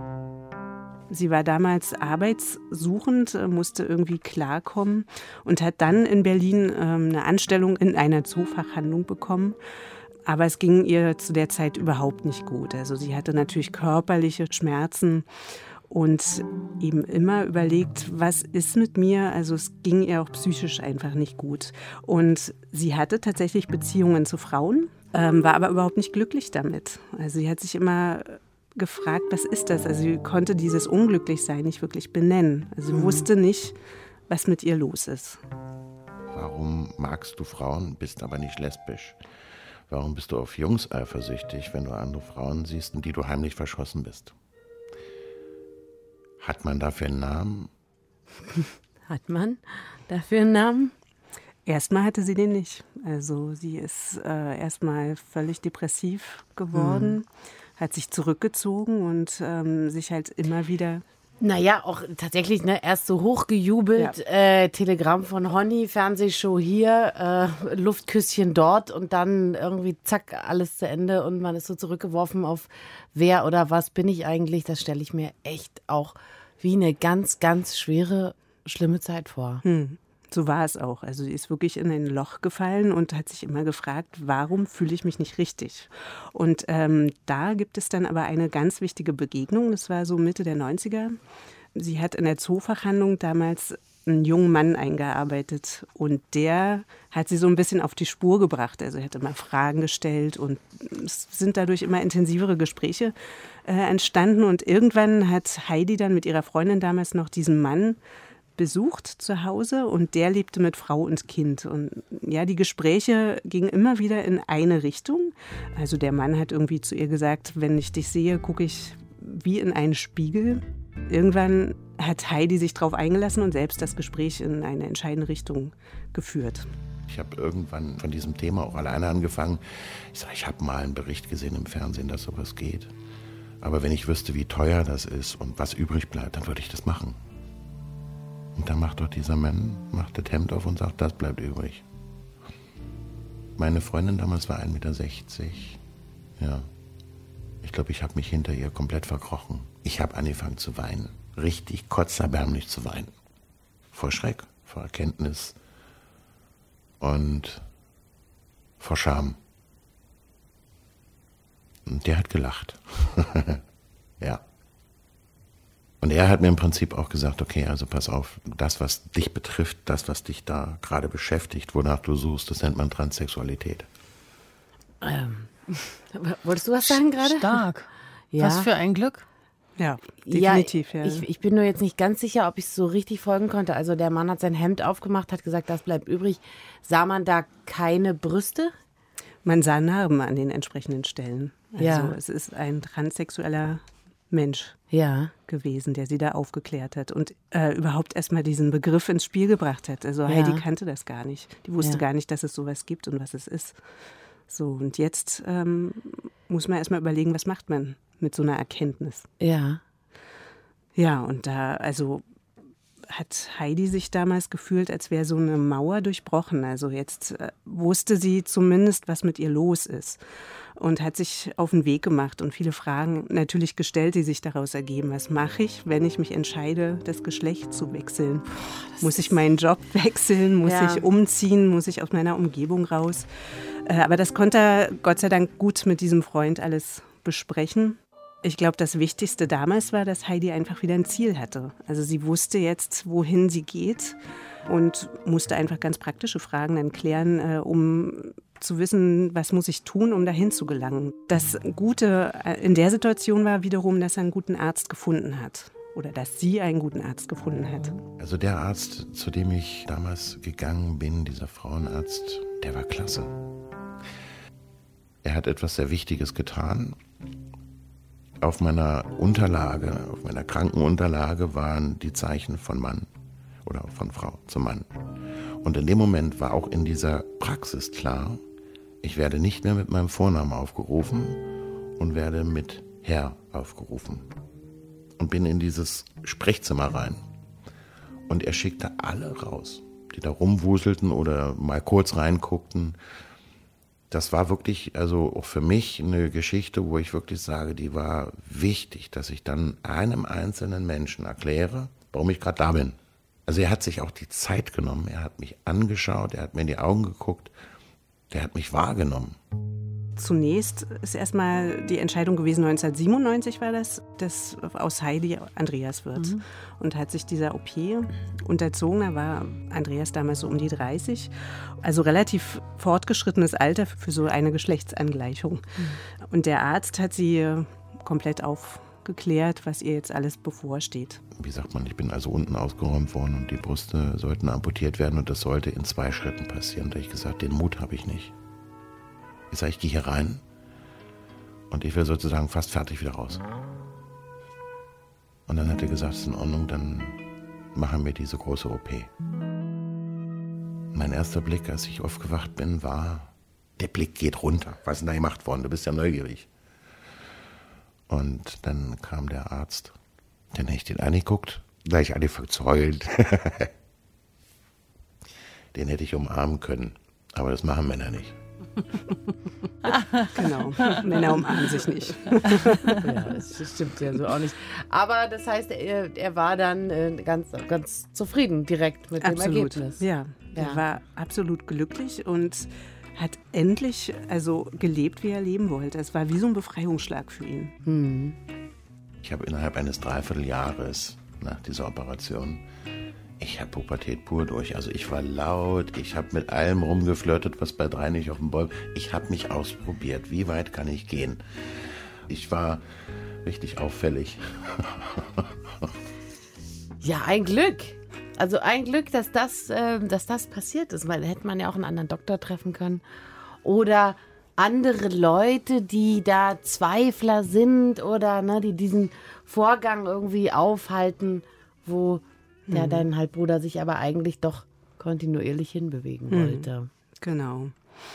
Speaker 12: Sie war damals arbeitssuchend, musste irgendwie klarkommen und hat dann in Berlin ähm, eine Anstellung in einer Zoofachhandlung bekommen. Aber es ging ihr zu der Zeit überhaupt nicht gut. Also sie hatte natürlich körperliche Schmerzen und eben immer überlegt, was ist mit mir? Also es ging ihr auch psychisch einfach nicht gut. Und sie hatte tatsächlich Beziehungen zu Frauen, ähm, war aber überhaupt nicht glücklich damit. Also sie hat sich immer gefragt, was ist das? Also sie konnte dieses Unglücklichsein nicht wirklich benennen. Also sie mhm. wusste nicht, was mit ihr los ist.
Speaker 13: Warum magst du Frauen, bist aber nicht lesbisch? Warum bist du auf Jungs eifersüchtig, wenn du andere Frauen siehst, in die du heimlich verschossen bist? Hat man dafür einen Namen?
Speaker 2: Hat man dafür einen Namen?
Speaker 12: Erstmal hatte sie den nicht. Also sie ist äh, erstmal völlig depressiv geworden. Mhm. Hat sich zurückgezogen und ähm, sich halt immer wieder...
Speaker 2: Naja, auch tatsächlich, ne, erst so hochgejubelt, ja. äh, Telegramm von Honey, Fernsehshow hier, äh, Luftküsschen dort und dann irgendwie zack, alles zu Ende und man ist so zurückgeworfen auf wer oder was bin ich eigentlich. Das stelle ich mir echt auch wie eine ganz, ganz schwere, schlimme Zeit vor.
Speaker 12: Hm. So war es auch. Also sie ist wirklich in ein Loch gefallen und hat sich immer gefragt, warum fühle ich mich nicht richtig? Und ähm, da gibt es dann aber eine ganz wichtige Begegnung. Das war so Mitte der neunziger. Sie hat in der Zoofachhandlung damals einen jungen Mann eingearbeitet und der hat sie so ein bisschen auf die Spur gebracht. Also er hat immer Fragen gestellt und es sind dadurch immer intensivere Gespräche äh, entstanden. Und irgendwann hat Heidi dann mit ihrer Freundin damals noch diesen Mann besucht zu Hause und der lebte mit Frau und Kind. Und ja, die Gespräche gingen immer wieder in eine Richtung. Also der Mann hat irgendwie zu ihr gesagt, wenn ich dich sehe, gucke ich wie in einen Spiegel. Irgendwann hat Heidi sich darauf eingelassen und selbst das Gespräch in eine entscheidende Richtung geführt.
Speaker 13: Ich habe irgendwann von diesem Thema auch alleine angefangen. Ich sage, ich habe mal einen Bericht gesehen im Fernsehen, dass sowas geht. Aber wenn ich wüsste, wie teuer das ist und was übrig bleibt, dann würde ich das machen. Und dann macht doch dieser Mann, macht das Hemd auf und sagt, das bleibt übrig. Meine Freundin damals war ein Meter sechzig. Ja. Ich glaube, ich habe mich hinter ihr komplett verkrochen. Ich habe angefangen zu weinen. Richtig kotzerbärmlich zu weinen. Vor Schreck, vor Erkenntnis und vor Scham. Und der hat gelacht. Ja. Und er hat mir im Prinzip auch gesagt, okay, also pass auf, das, was dich betrifft, das, was dich da gerade beschäftigt, wonach du suchst, das nennt man Transsexualität.
Speaker 2: Ähm, wolltest du was sagen gerade?
Speaker 3: Stark.
Speaker 2: Ja.
Speaker 3: Was für ein Glück.
Speaker 12: Ja, definitiv. Ja,
Speaker 2: ja. Ich, ich bin nur jetzt nicht ganz sicher, ob ich es so richtig folgen konnte. Also der Mann hat sein Hemd aufgemacht, hat gesagt, das bleibt übrig. Sah man da keine Brüste?
Speaker 12: Man sah Narben an den entsprechenden Stellen. Also
Speaker 2: ja.
Speaker 12: es ist ein transsexueller Mensch
Speaker 2: ja.
Speaker 12: gewesen, der sie da aufgeklärt hat und äh, überhaupt erstmal diesen Begriff ins Spiel gebracht hat. Also ja. Heidi kannte das gar nicht. Die wusste ja. gar nicht, dass es sowas gibt und was es ist. So, und jetzt ähm, muss man erstmal überlegen, was macht man mit so einer Erkenntnis.
Speaker 2: Ja.
Speaker 12: Ja, und da, also hat Heidi sich damals gefühlt, als wäre so eine Mauer durchbrochen. Also jetzt äh, wusste sie zumindest, was mit ihr los ist und hat sich auf den Weg gemacht und viele Fragen natürlich gestellt, die sich daraus ergeben. Was mache ich, wenn ich mich entscheide, das Geschlecht zu wechseln? Boah, muss ich meinen Job wechseln? Muss ja. ich umziehen? Muss ich aus meiner Umgebung raus? Äh, aber das konnte er Gott sei Dank gut mit diesem Freund alles besprechen. Ich glaube, das Wichtigste damals war, dass Heidi einfach wieder ein Ziel hatte. Also sie wusste jetzt, wohin sie geht und musste einfach ganz praktische Fragen dann klären, äh, um zu wissen, was muss ich tun, um dahin zu gelangen. Das Gute in der Situation war wiederum, dass er einen guten Arzt gefunden hat oder dass sie einen guten Arzt gefunden hat.
Speaker 13: Also der Arzt, zu dem ich damals gegangen bin, dieser Frauenarzt, der war klasse. Er hat etwas sehr Wichtiges getan. Auf meiner Unterlage, auf meiner Krankenunterlage waren die Zeichen von Mann oder von Frau zu Mann. Und in dem Moment war auch in dieser Praxis klar, ich werde nicht mehr mit meinem Vornamen aufgerufen und werde mit Herr aufgerufen. Und bin in dieses Sprechzimmer rein. Und er schickte alle raus, die da rumwuselten oder mal kurz reinguckten. Das war wirklich, also auch für mich eine Geschichte, wo ich wirklich sage, die war wichtig, dass ich dann einem einzelnen Menschen erkläre, warum ich gerade da bin. Also er hat sich auch die Zeit genommen, er hat mich angeschaut, er hat mir in die Augen geguckt, der hat mich wahrgenommen.
Speaker 12: Zunächst ist erstmal die Entscheidung gewesen, neunzehnhundertsiebenundneunzig war das, dass aus Heidi Andreas wird. Mhm. Und hat sich dieser O P unterzogen. Da war Andreas damals so um die dreißig. Also relativ fortgeschrittenes Alter für so eine Geschlechtsangleichung. Mhm. Und der Arzt hat sie komplett aufgeklärt, was ihr jetzt alles bevorsteht.
Speaker 13: Wie sagt man, ich bin also unten ausgeräumt worden und die Brüste sollten amputiert werden und das sollte in zwei Schritten passieren. Da habe ich gesagt, den Mut habe ich nicht. Ich sage, ich gehe hier rein und ich will sozusagen fast fertig wieder raus. Und dann hat er gesagt, es ist in Ordnung, dann machen wir diese große O P. Mein erster Blick, als ich aufgewacht bin, war, der Blick geht runter. Was ist denn da gemacht worden? Du bist ja neugierig. Und dann kam der Arzt. Dann habe ich den angeguckt, gleich angefangen zu heulen. Den hätte ich umarmen können, aber das machen Männer nicht.
Speaker 12: Genau, Männer umarmen sich nicht.
Speaker 2: Ja, das stimmt ja so auch nicht. Aber das heißt, er, er war dann äh, ganz, ganz zufrieden direkt mit
Speaker 12: absolut.
Speaker 2: dem Ergebnis.
Speaker 12: Ja, er ja. war absolut glücklich und hat endlich also gelebt, wie er leben wollte. Es war wie so ein Befreiungsschlag für ihn.
Speaker 2: Hm.
Speaker 13: Ich habe innerhalb eines Dreivierteljahres nach dieser Operation Ich habe Pubertät pur durch. Also ich war laut, ich habe mit allem rumgeflirtet, was bei drei nicht auf dem Bäumen. Ich habe mich ausprobiert. Wie weit kann ich gehen? Ich war richtig auffällig.
Speaker 2: Ja, ein Glück. Also ein Glück, dass das, äh, dass das passiert ist. Weil da hätte man ja auch einen anderen Doktor treffen können. Oder andere Leute, die da Zweifler sind oder ne, die diesen Vorgang irgendwie aufhalten, wo ja, dein Halbbruder sich aber eigentlich doch kontinuierlich hinbewegen wollte.
Speaker 12: Genau.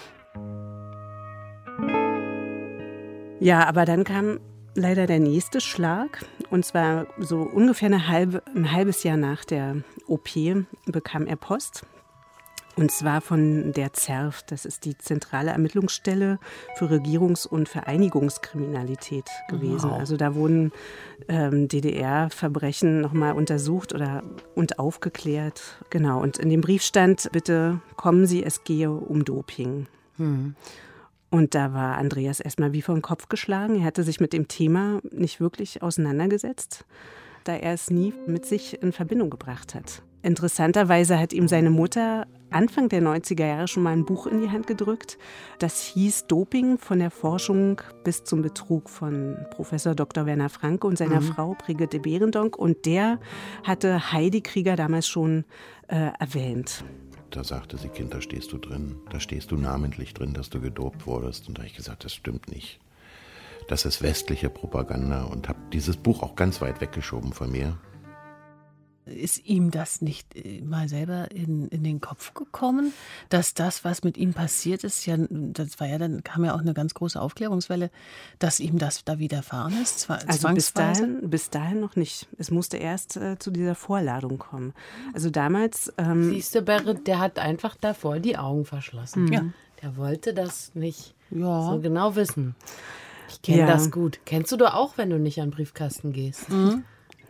Speaker 12: Ja, aber dann kam leider der nächste Schlag. Und zwar so ungefähr eine halbe, ein halbes Jahr nach der O P bekam er Post. Und zwar von der Z E R F, das ist die Zentrale Ermittlungsstelle für Regierungs- und Vereinigungskriminalität gewesen. Wow. Also da wurden ähm, D D R-Verbrechen nochmal untersucht oder, und aufgeklärt. Genau, und in dem Brief stand, bitte kommen Sie, es gehe um Doping.
Speaker 2: Hm.
Speaker 12: Und da war Andreas erstmal wie vor den Kopf geschlagen. Er hatte sich mit dem Thema nicht wirklich auseinandergesetzt, da er es nie mit sich in Verbindung gebracht hat. Interessanterweise hat ihm seine Mutter Anfang der neunziger Jahre schon mal ein Buch in die Hand gedrückt. Das hieß Doping von der Forschung bis zum Betrug von Professor Doktor Werner Franke und seiner mhm. Frau Brigitte Behrendonck. Und der hatte Heidi Krieger damals schon äh, erwähnt.
Speaker 13: Da sagte sie, Kind, da stehst du drin, da stehst du namentlich drin, dass du gedopt wurdest. Und da habe ich gesagt, das stimmt nicht. Das ist westliche Propaganda und habe dieses Buch auch ganz weit weggeschoben von mir.
Speaker 3: Ist ihm das nicht mal selber in, in den Kopf gekommen, dass das, was mit ihm passiert ist, ja, das war ja dann, kam ja auch eine ganz große Aufklärungswelle, dass ihm das da widerfahren ist? Zwar,
Speaker 12: also bis dahin, bis dahin noch nicht. Es musste erst äh, zu dieser Vorladung kommen. Also damals... Ähm,
Speaker 2: Siehst du, Berit, der hat einfach davor die Augen verschlossen.
Speaker 3: Mhm. Ja.
Speaker 2: Der wollte das nicht
Speaker 3: ja.
Speaker 2: so genau wissen. Ich kenne
Speaker 12: Ja.
Speaker 2: das gut. Kennst du doch auch, wenn du nicht an den Briefkasten gehst?
Speaker 3: Mhm.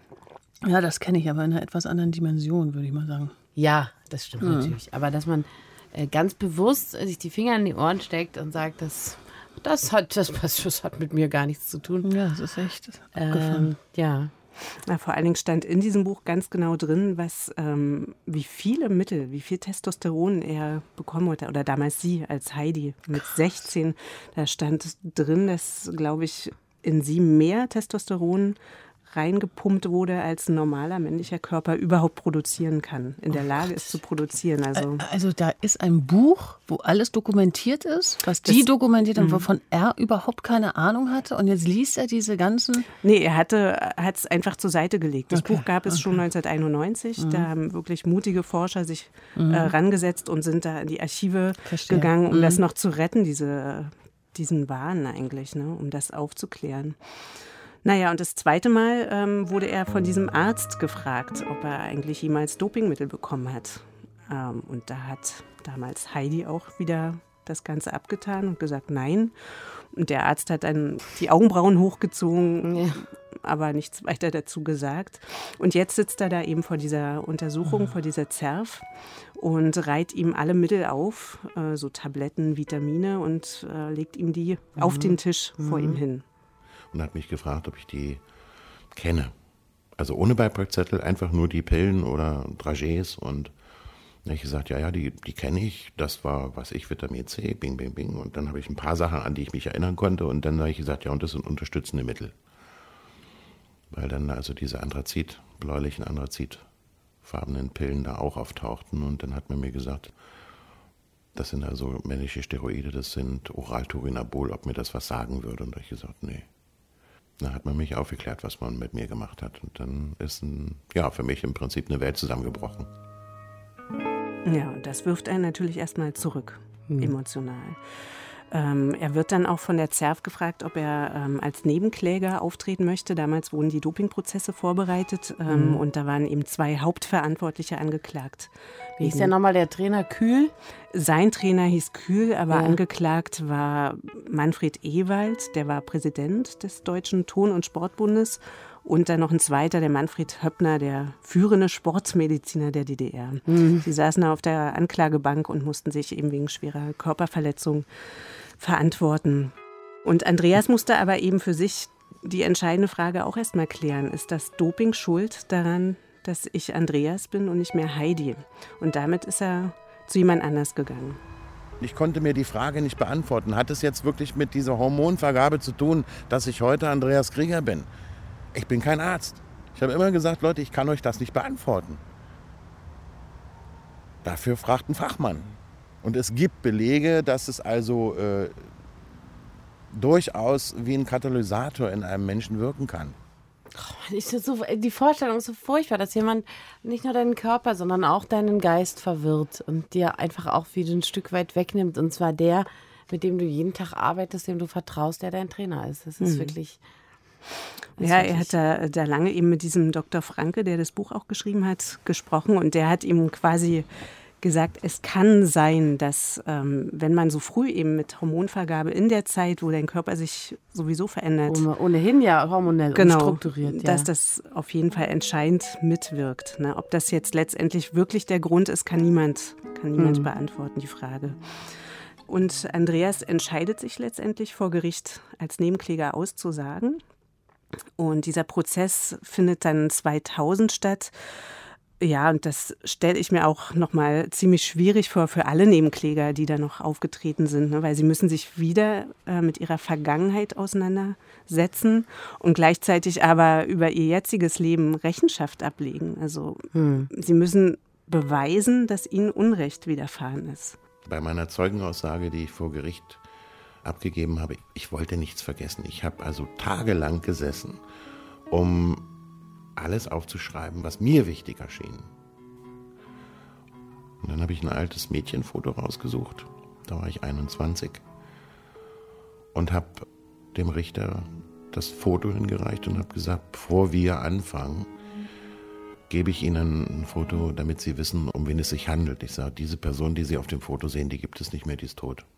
Speaker 3: Ja, das kenne ich, aber in einer etwas anderen Dimension, würde ich mal sagen.
Speaker 2: Ja, das stimmt
Speaker 3: Mhm.
Speaker 2: natürlich. Aber dass man äh, ganz bewusst sich die Finger in die Ohren steckt und sagt, das, das, hat, das, das hat mit mir gar nichts zu tun.
Speaker 3: Ja, das ist echt
Speaker 2: ähm, ja.
Speaker 12: Na, vor allen Dingen stand in diesem Buch ganz genau drin, was, ähm, wie viele Mittel, wie viel Testosteron er bekommen hatte. Oder damals sie als Heidi mit sechzehn. Da stand drin, dass, glaube ich, in sie mehr Testosteron reingepumpt wurde, als ein normaler männlicher Körper überhaupt produzieren kann, in der Lage ist zu produzieren. Also,
Speaker 3: also da ist ein Buch, wo alles dokumentiert ist, was die
Speaker 12: Das-
Speaker 3: dokumentiert haben,
Speaker 12: Mhm.
Speaker 3: wovon er überhaupt keine Ahnung hatte. Und jetzt liest er diese ganzen...
Speaker 12: Nee, er hatte, hat es einfach zur Seite gelegt. Das
Speaker 3: Okay,
Speaker 12: Buch gab es schon neunzehnhunderteinundneunzig.
Speaker 3: Mhm.
Speaker 12: Da haben wirklich mutige Forscher sich
Speaker 3: Mhm.
Speaker 12: äh, rangesetzt und sind da in die Archive
Speaker 3: Verstehe.
Speaker 12: gegangen, um
Speaker 3: Mhm.
Speaker 12: das noch zu retten, diese, diesen Wahn eigentlich, ne, um das aufzuklären. Naja, und das zweite Mal ähm, wurde er von diesem Arzt gefragt, ob er eigentlich jemals Dopingmittel bekommen hat. Ähm, und da hat damals Heidi auch wieder das Ganze abgetan und gesagt, nein. Und der Arzt hat dann die Augenbrauen hochgezogen, ja. aber nichts weiter dazu gesagt. Und jetzt sitzt er da eben vor dieser Untersuchung, vor dieser Zerf und reiht ihm alle Mittel auf, äh, so Tabletten, Vitamine, und äh, legt ihm die
Speaker 13: Mhm.
Speaker 12: auf den Tisch vor
Speaker 13: Mhm.
Speaker 12: ihm hin.
Speaker 13: Und hat mich gefragt, ob ich die kenne. Also ohne Beipackzettel, einfach nur die Pillen oder Dragees. Und dann habe ich gesagt, ja, ja, die, die kenne ich. Das war, was ich, Vitamin C, bing, bing, bing. Und dann habe ich ein paar Sachen, an die ich mich erinnern konnte. Und dann habe ich gesagt, ja, und das sind unterstützende Mittel. Weil dann also diese Anthrazit, bläulichen Anthrazitfarbenen Pillen da auch auftauchten. Und dann hat man mir gesagt, das sind also männliche Steroide, das sind Oral-Turinabol, ob mir das was sagen würde. Und da habe ich gesagt, nee. Dann hat man mich aufgeklärt, was man mit mir gemacht hat. Und dann ist ein, ja, für mich im Prinzip eine Welt zusammengebrochen.
Speaker 12: Ja, und das wirft einen natürlich erstmal zurück,
Speaker 2: Hm.
Speaker 12: emotional. Ähm, er wird dann auch von der Zerf gefragt, ob er ähm, als Nebenkläger auftreten möchte. Damals wurden die Dopingprozesse vorbereitet ähm,
Speaker 2: Mhm.
Speaker 12: und da waren eben zwei Hauptverantwortliche angeklagt.
Speaker 2: Wie hieß der nochmal, der Trainer Kühl?
Speaker 12: Sein Trainer hieß Kühl, aber
Speaker 2: Ja.
Speaker 12: angeklagt war Manfred Ewald, der war Präsident des Deutschen Turn- und Sportbundes. Und dann noch ein zweiter, der Manfred Höppner, der führende Sportmediziner der D D R.
Speaker 2: Mhm.
Speaker 12: Sie saßen auf der Anklagebank und mussten sich eben wegen schwerer Körperverletzung verantworten. Und Andreas musste aber eben für sich die entscheidende Frage auch erst mal klären. Ist das Doping schuld daran, dass ich Andreas bin und nicht mehr Heidi? Und damit ist er zu jemand anders gegangen.
Speaker 13: Ich konnte mir die Frage nicht beantworten. Hat es jetzt wirklich mit dieser Hormonvergabe zu tun, dass ich heute Andreas Krieger bin? Ich bin kein Arzt. Ich habe immer gesagt, Leute, ich kann euch das nicht beantworten. Dafür fragt ein Fachmann. Und es gibt Belege, dass es also äh, durchaus wie ein Katalysator in einem Menschen wirken kann.
Speaker 2: Ich so, die Vorstellung ist so furchtbar, dass jemand nicht nur deinen Körper, sondern auch deinen Geist verwirrt und dir einfach auch wieder ein Stück weit wegnimmt. Und zwar der, mit dem du jeden Tag arbeitest, dem du vertraust, der dein Trainer ist. Das ist
Speaker 12: Mhm.
Speaker 2: wirklich... das
Speaker 12: Ja,
Speaker 2: ist
Speaker 12: er hat da, da lange eben mit diesem Doktor Franke, der das Buch auch geschrieben hat, gesprochen. Und der hat ihm quasi gesagt, es kann sein, dass ähm, wenn man so früh eben mit Hormonvergabe in der Zeit, wo dein Körper sich sowieso verändert,
Speaker 2: Wo man ohnehin ja hormonell
Speaker 12: genau,
Speaker 2: umstrukturiert. Ja.
Speaker 12: dass das auf jeden Fall entscheidend mitwirkt. Ne? Ob das jetzt letztendlich wirklich der Grund ist, kann niemand, kann niemand
Speaker 2: Mhm.
Speaker 12: beantworten, die Frage. Und Andreas entscheidet sich letztendlich vor Gericht als Nebenkläger auszusagen. Und dieser Prozess findet dann zweitausend statt. Ja, und das stelle ich mir auch nochmal ziemlich schwierig vor für alle Nebenkläger, die da noch aufgetreten sind, ne? Weil sie müssen sich wieder äh, mit ihrer Vergangenheit auseinandersetzen und gleichzeitig aber über ihr jetziges Leben Rechenschaft ablegen. Also hm. sie müssen beweisen, dass ihnen Unrecht widerfahren ist.
Speaker 13: Bei meiner Zeugenaussage, die ich vor Gericht abgegeben habe, ich wollte nichts vergessen. Ich habe also tagelang gesessen, um alles aufzuschreiben, was mir wichtig erschien. Und dann habe ich ein altes Mädchenfoto rausgesucht, da war ich einundzwanzig, und habe dem Richter das Foto hingereicht und habe gesagt, bevor wir anfangen, gebe ich Ihnen ein Foto, damit Sie wissen, um wen es sich handelt. Ich sage, diese Person, die Sie auf dem Foto sehen, die gibt es nicht mehr, die ist tot.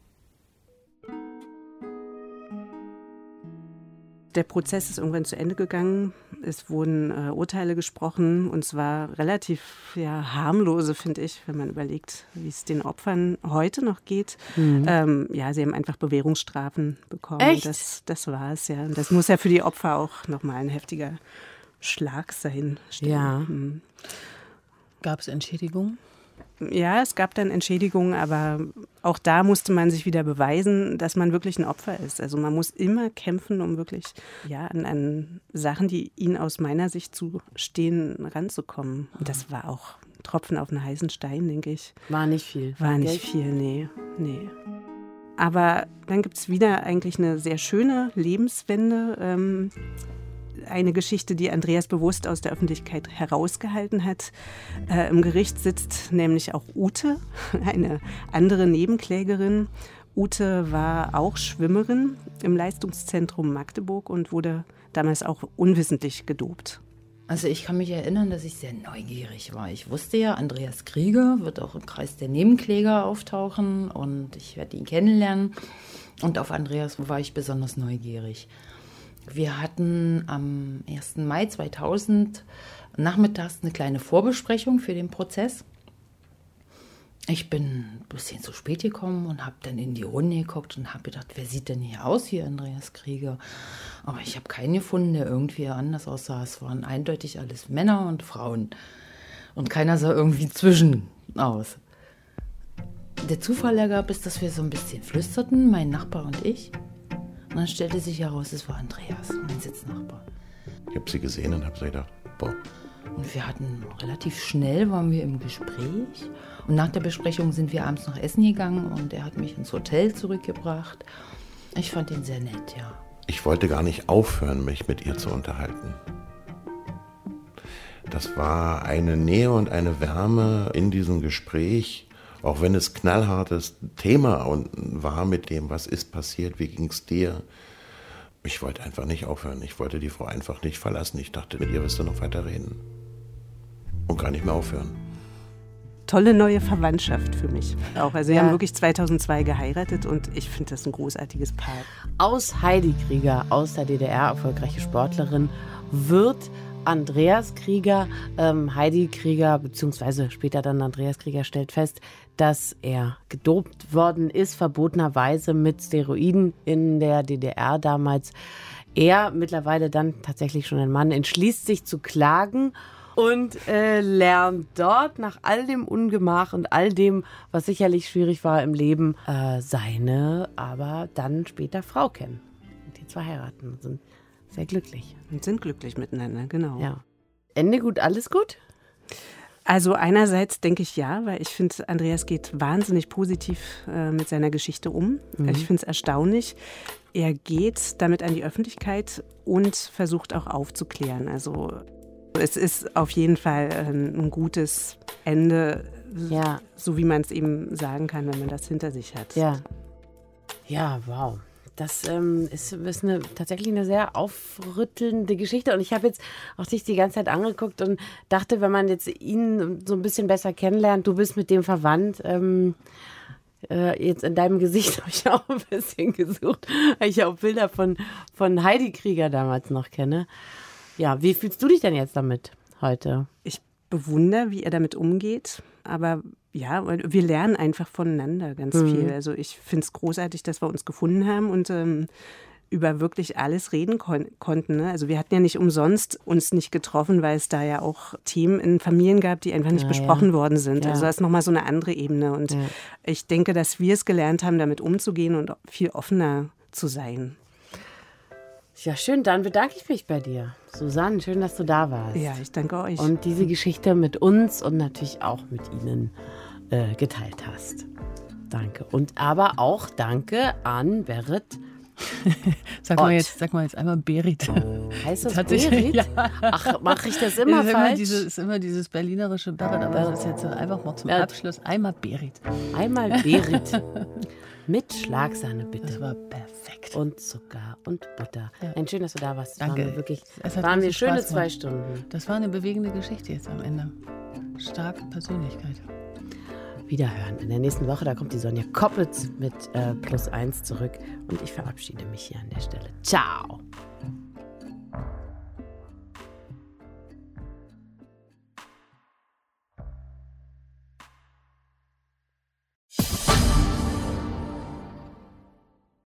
Speaker 12: Der Prozess ist irgendwann zu Ende gegangen. Es wurden äh, Urteile gesprochen und zwar relativ ja, harmlose, finde ich, wenn man überlegt, wie es den Opfern heute noch geht. Mhm. Ähm, ja, sie haben einfach Bewährungsstrafen bekommen.
Speaker 2: Echt?
Speaker 12: Das, das war es, ja. Und das muss ja für die Opfer auch nochmal ein heftiger Schlag sein.
Speaker 2: Ja.
Speaker 12: Mhm.
Speaker 3: Gab es Entschädigung?
Speaker 12: Ja, es gab dann Entschädigungen, aber auch da musste man sich wieder beweisen, dass man wirklich ein Opfer ist. Also man muss immer kämpfen, um wirklich ja, an, an Sachen, die ihnen aus meiner Sicht zustehen, ranzukommen. Und das war auch ein Tropfen auf einen heißen Stein, denke ich.
Speaker 2: War nicht viel.
Speaker 12: War nicht viel, nee, nee. Aber dann gibt es wieder eigentlich eine sehr schöne Lebenswende. Ähm, Eine Geschichte, die Andreas bewusst aus der Öffentlichkeit herausgehalten hat. Äh, Im Gericht sitzt nämlich auch Ute, eine andere Nebenklägerin. Ute war auch Schwimmerin im Leistungszentrum Magdeburg und wurde damals auch unwissentlich gedopt.
Speaker 15: Also ich kann mich erinnern, dass ich sehr neugierig war. Ich wusste ja, Andreas Krieger wird auch im Kreis der Nebenkläger auftauchen und ich werde ihn kennenlernen. Und auf Andreas war ich besonders neugierig. Wir hatten am ersten Mai zweitausend nachmittags eine kleine Vorbesprechung für den Prozess. Ich bin ein bisschen zu spät gekommen und habe dann in die Runde geguckt und habe gedacht, wer sieht denn hier aus, hier Andreas Krieger? Aber ich habe keinen gefunden, der irgendwie anders aussah. Es waren eindeutig alles Männer und Frauen und keiner sah irgendwie zwischen aus. Der Zufall ergab es, dass wir so ein bisschen flüsterten, mein Nachbar und ich. Und dann stellte sich heraus, es war Andreas, mein Sitznachbar.
Speaker 13: Ich habe sie gesehen und habe so gedacht, boah.
Speaker 15: Und wir hatten relativ schnell, waren wir im Gespräch. Und nach der Besprechung sind wir abends noch essen gegangen und er hat mich ins Hotel zurückgebracht. Ich fand ihn sehr nett, ja.
Speaker 13: Ich wollte gar nicht aufhören, mich mit ihr zu unterhalten. Das war eine Nähe und eine Wärme in diesem Gespräch, auch wenn es knallhartes Thema war mit dem, was ist passiert, wie ging es dir. Ich wollte einfach nicht aufhören. Ich wollte die Frau einfach nicht verlassen. Ich dachte, mit ihr wirst du noch weiter reden. Und gar nicht mehr aufhören.
Speaker 12: Tolle neue Verwandtschaft für mich auch. Also sie
Speaker 2: Ja.
Speaker 12: haben wirklich zweitausendzwei geheiratet und ich finde das ein großartiges Paar.
Speaker 2: Aus Heidi Krieger, aus der D D R, erfolgreiche Sportlerin, wird Andreas Krieger, ähm, Heidi Krieger, beziehungsweise später dann Andreas Krieger stellt fest, dass er gedopt worden ist, verbotenerweise mit Steroiden in der D D R damals. Er, mittlerweile dann tatsächlich schon ein Mann, entschließt sich zu klagen und äh, lernt dort nach all dem Ungemach und all dem, was sicherlich schwierig war im Leben, äh, seine, aber dann später Frau kennen. Die zwei heiraten und sind sehr glücklich.
Speaker 12: Und sind glücklich miteinander, genau.
Speaker 2: Ja. Ende gut, alles gut?
Speaker 12: Also einerseits denke ich ja, weil ich finde, Andreas geht wahnsinnig positiv äh, mit seiner Geschichte um.
Speaker 2: Mhm.
Speaker 12: Ich finde es erstaunlich. Er geht damit an die Öffentlichkeit und versucht auch aufzuklären. Also es ist auf jeden Fall ein, ein gutes Ende,
Speaker 2: ja.
Speaker 12: so wie man es eben sagen kann, wenn man das hinter sich hat.
Speaker 2: Ja. Ja, wow. Das ähm, ist, ist eine, tatsächlich eine sehr aufrüttelnde Geschichte. Und ich habe jetzt auch dich die ganze Zeit angeguckt und dachte, wenn man jetzt ihn so ein bisschen besser kennenlernt, du bist mit dem verwandt. Ähm, äh, jetzt in deinem Gesicht habe ich auch ein bisschen gesucht, weil ich ja auch Bilder von, von Heidi Krieger damals noch kenne. Ja, wie fühlst du dich denn jetzt damit heute?
Speaker 12: Ich bewundere, wie er damit umgeht. Aber ja, wir lernen einfach voneinander ganz
Speaker 2: Mhm.
Speaker 12: viel. Also ich finde es großartig, dass wir uns gefunden haben und ähm, über wirklich alles reden kon- konnten. Ne? Also wir hatten ja nicht umsonst uns nicht getroffen, weil es da ja auch Themen in Familien gab, die einfach nicht
Speaker 2: Ja,
Speaker 12: besprochen
Speaker 2: ja.
Speaker 12: worden sind.
Speaker 2: Ja.
Speaker 12: Also das ist nochmal so eine andere Ebene. Und
Speaker 2: Ja.
Speaker 12: ich denke, dass wir es gelernt haben, damit umzugehen und viel offener zu sein.
Speaker 2: Ja, schön, dann bedanke ich mich bei dir. Susanne, schön, dass du da warst.
Speaker 12: Ja, ich danke euch.
Speaker 2: Und diese Geschichte mit uns und natürlich auch mit Ihnen äh, geteilt hast. Danke. Und aber auch danke an Berit.
Speaker 3: Sag mal, jetzt, sag mal jetzt einmal Berit.
Speaker 2: Heißt das
Speaker 3: hat sich-
Speaker 2: Berit?
Speaker 3: Ja.
Speaker 2: Ach, mache ich das immer
Speaker 3: ist
Speaker 2: falsch?
Speaker 3: Immer dieses, ist immer dieses berlinerische Berit, aber das ist jetzt einfach mal zum
Speaker 2: Ja.
Speaker 3: Abschluss einmal Berit.
Speaker 2: Einmal Berit. Mit Schlagsahne bitte.
Speaker 3: Das war perfekt.
Speaker 2: Und Zucker und Butter.
Speaker 3: Ja.
Speaker 2: Ein schön, dass du da warst. Das
Speaker 3: Danke.
Speaker 2: Waren wir wirklich,
Speaker 3: Es hat
Speaker 2: waren wir
Speaker 3: riesen
Speaker 2: schöne
Speaker 3: Spaß
Speaker 2: zwei
Speaker 3: gemacht.
Speaker 2: Stunden.
Speaker 3: Das war eine bewegende Geschichte jetzt am Ende. Starke Persönlichkeit.
Speaker 2: Wiederhören. In der nächsten Woche, da kommt die Sonja Koppitz mit äh, Plus eins zurück. Und ich verabschiede mich hier an der Stelle. Ciao.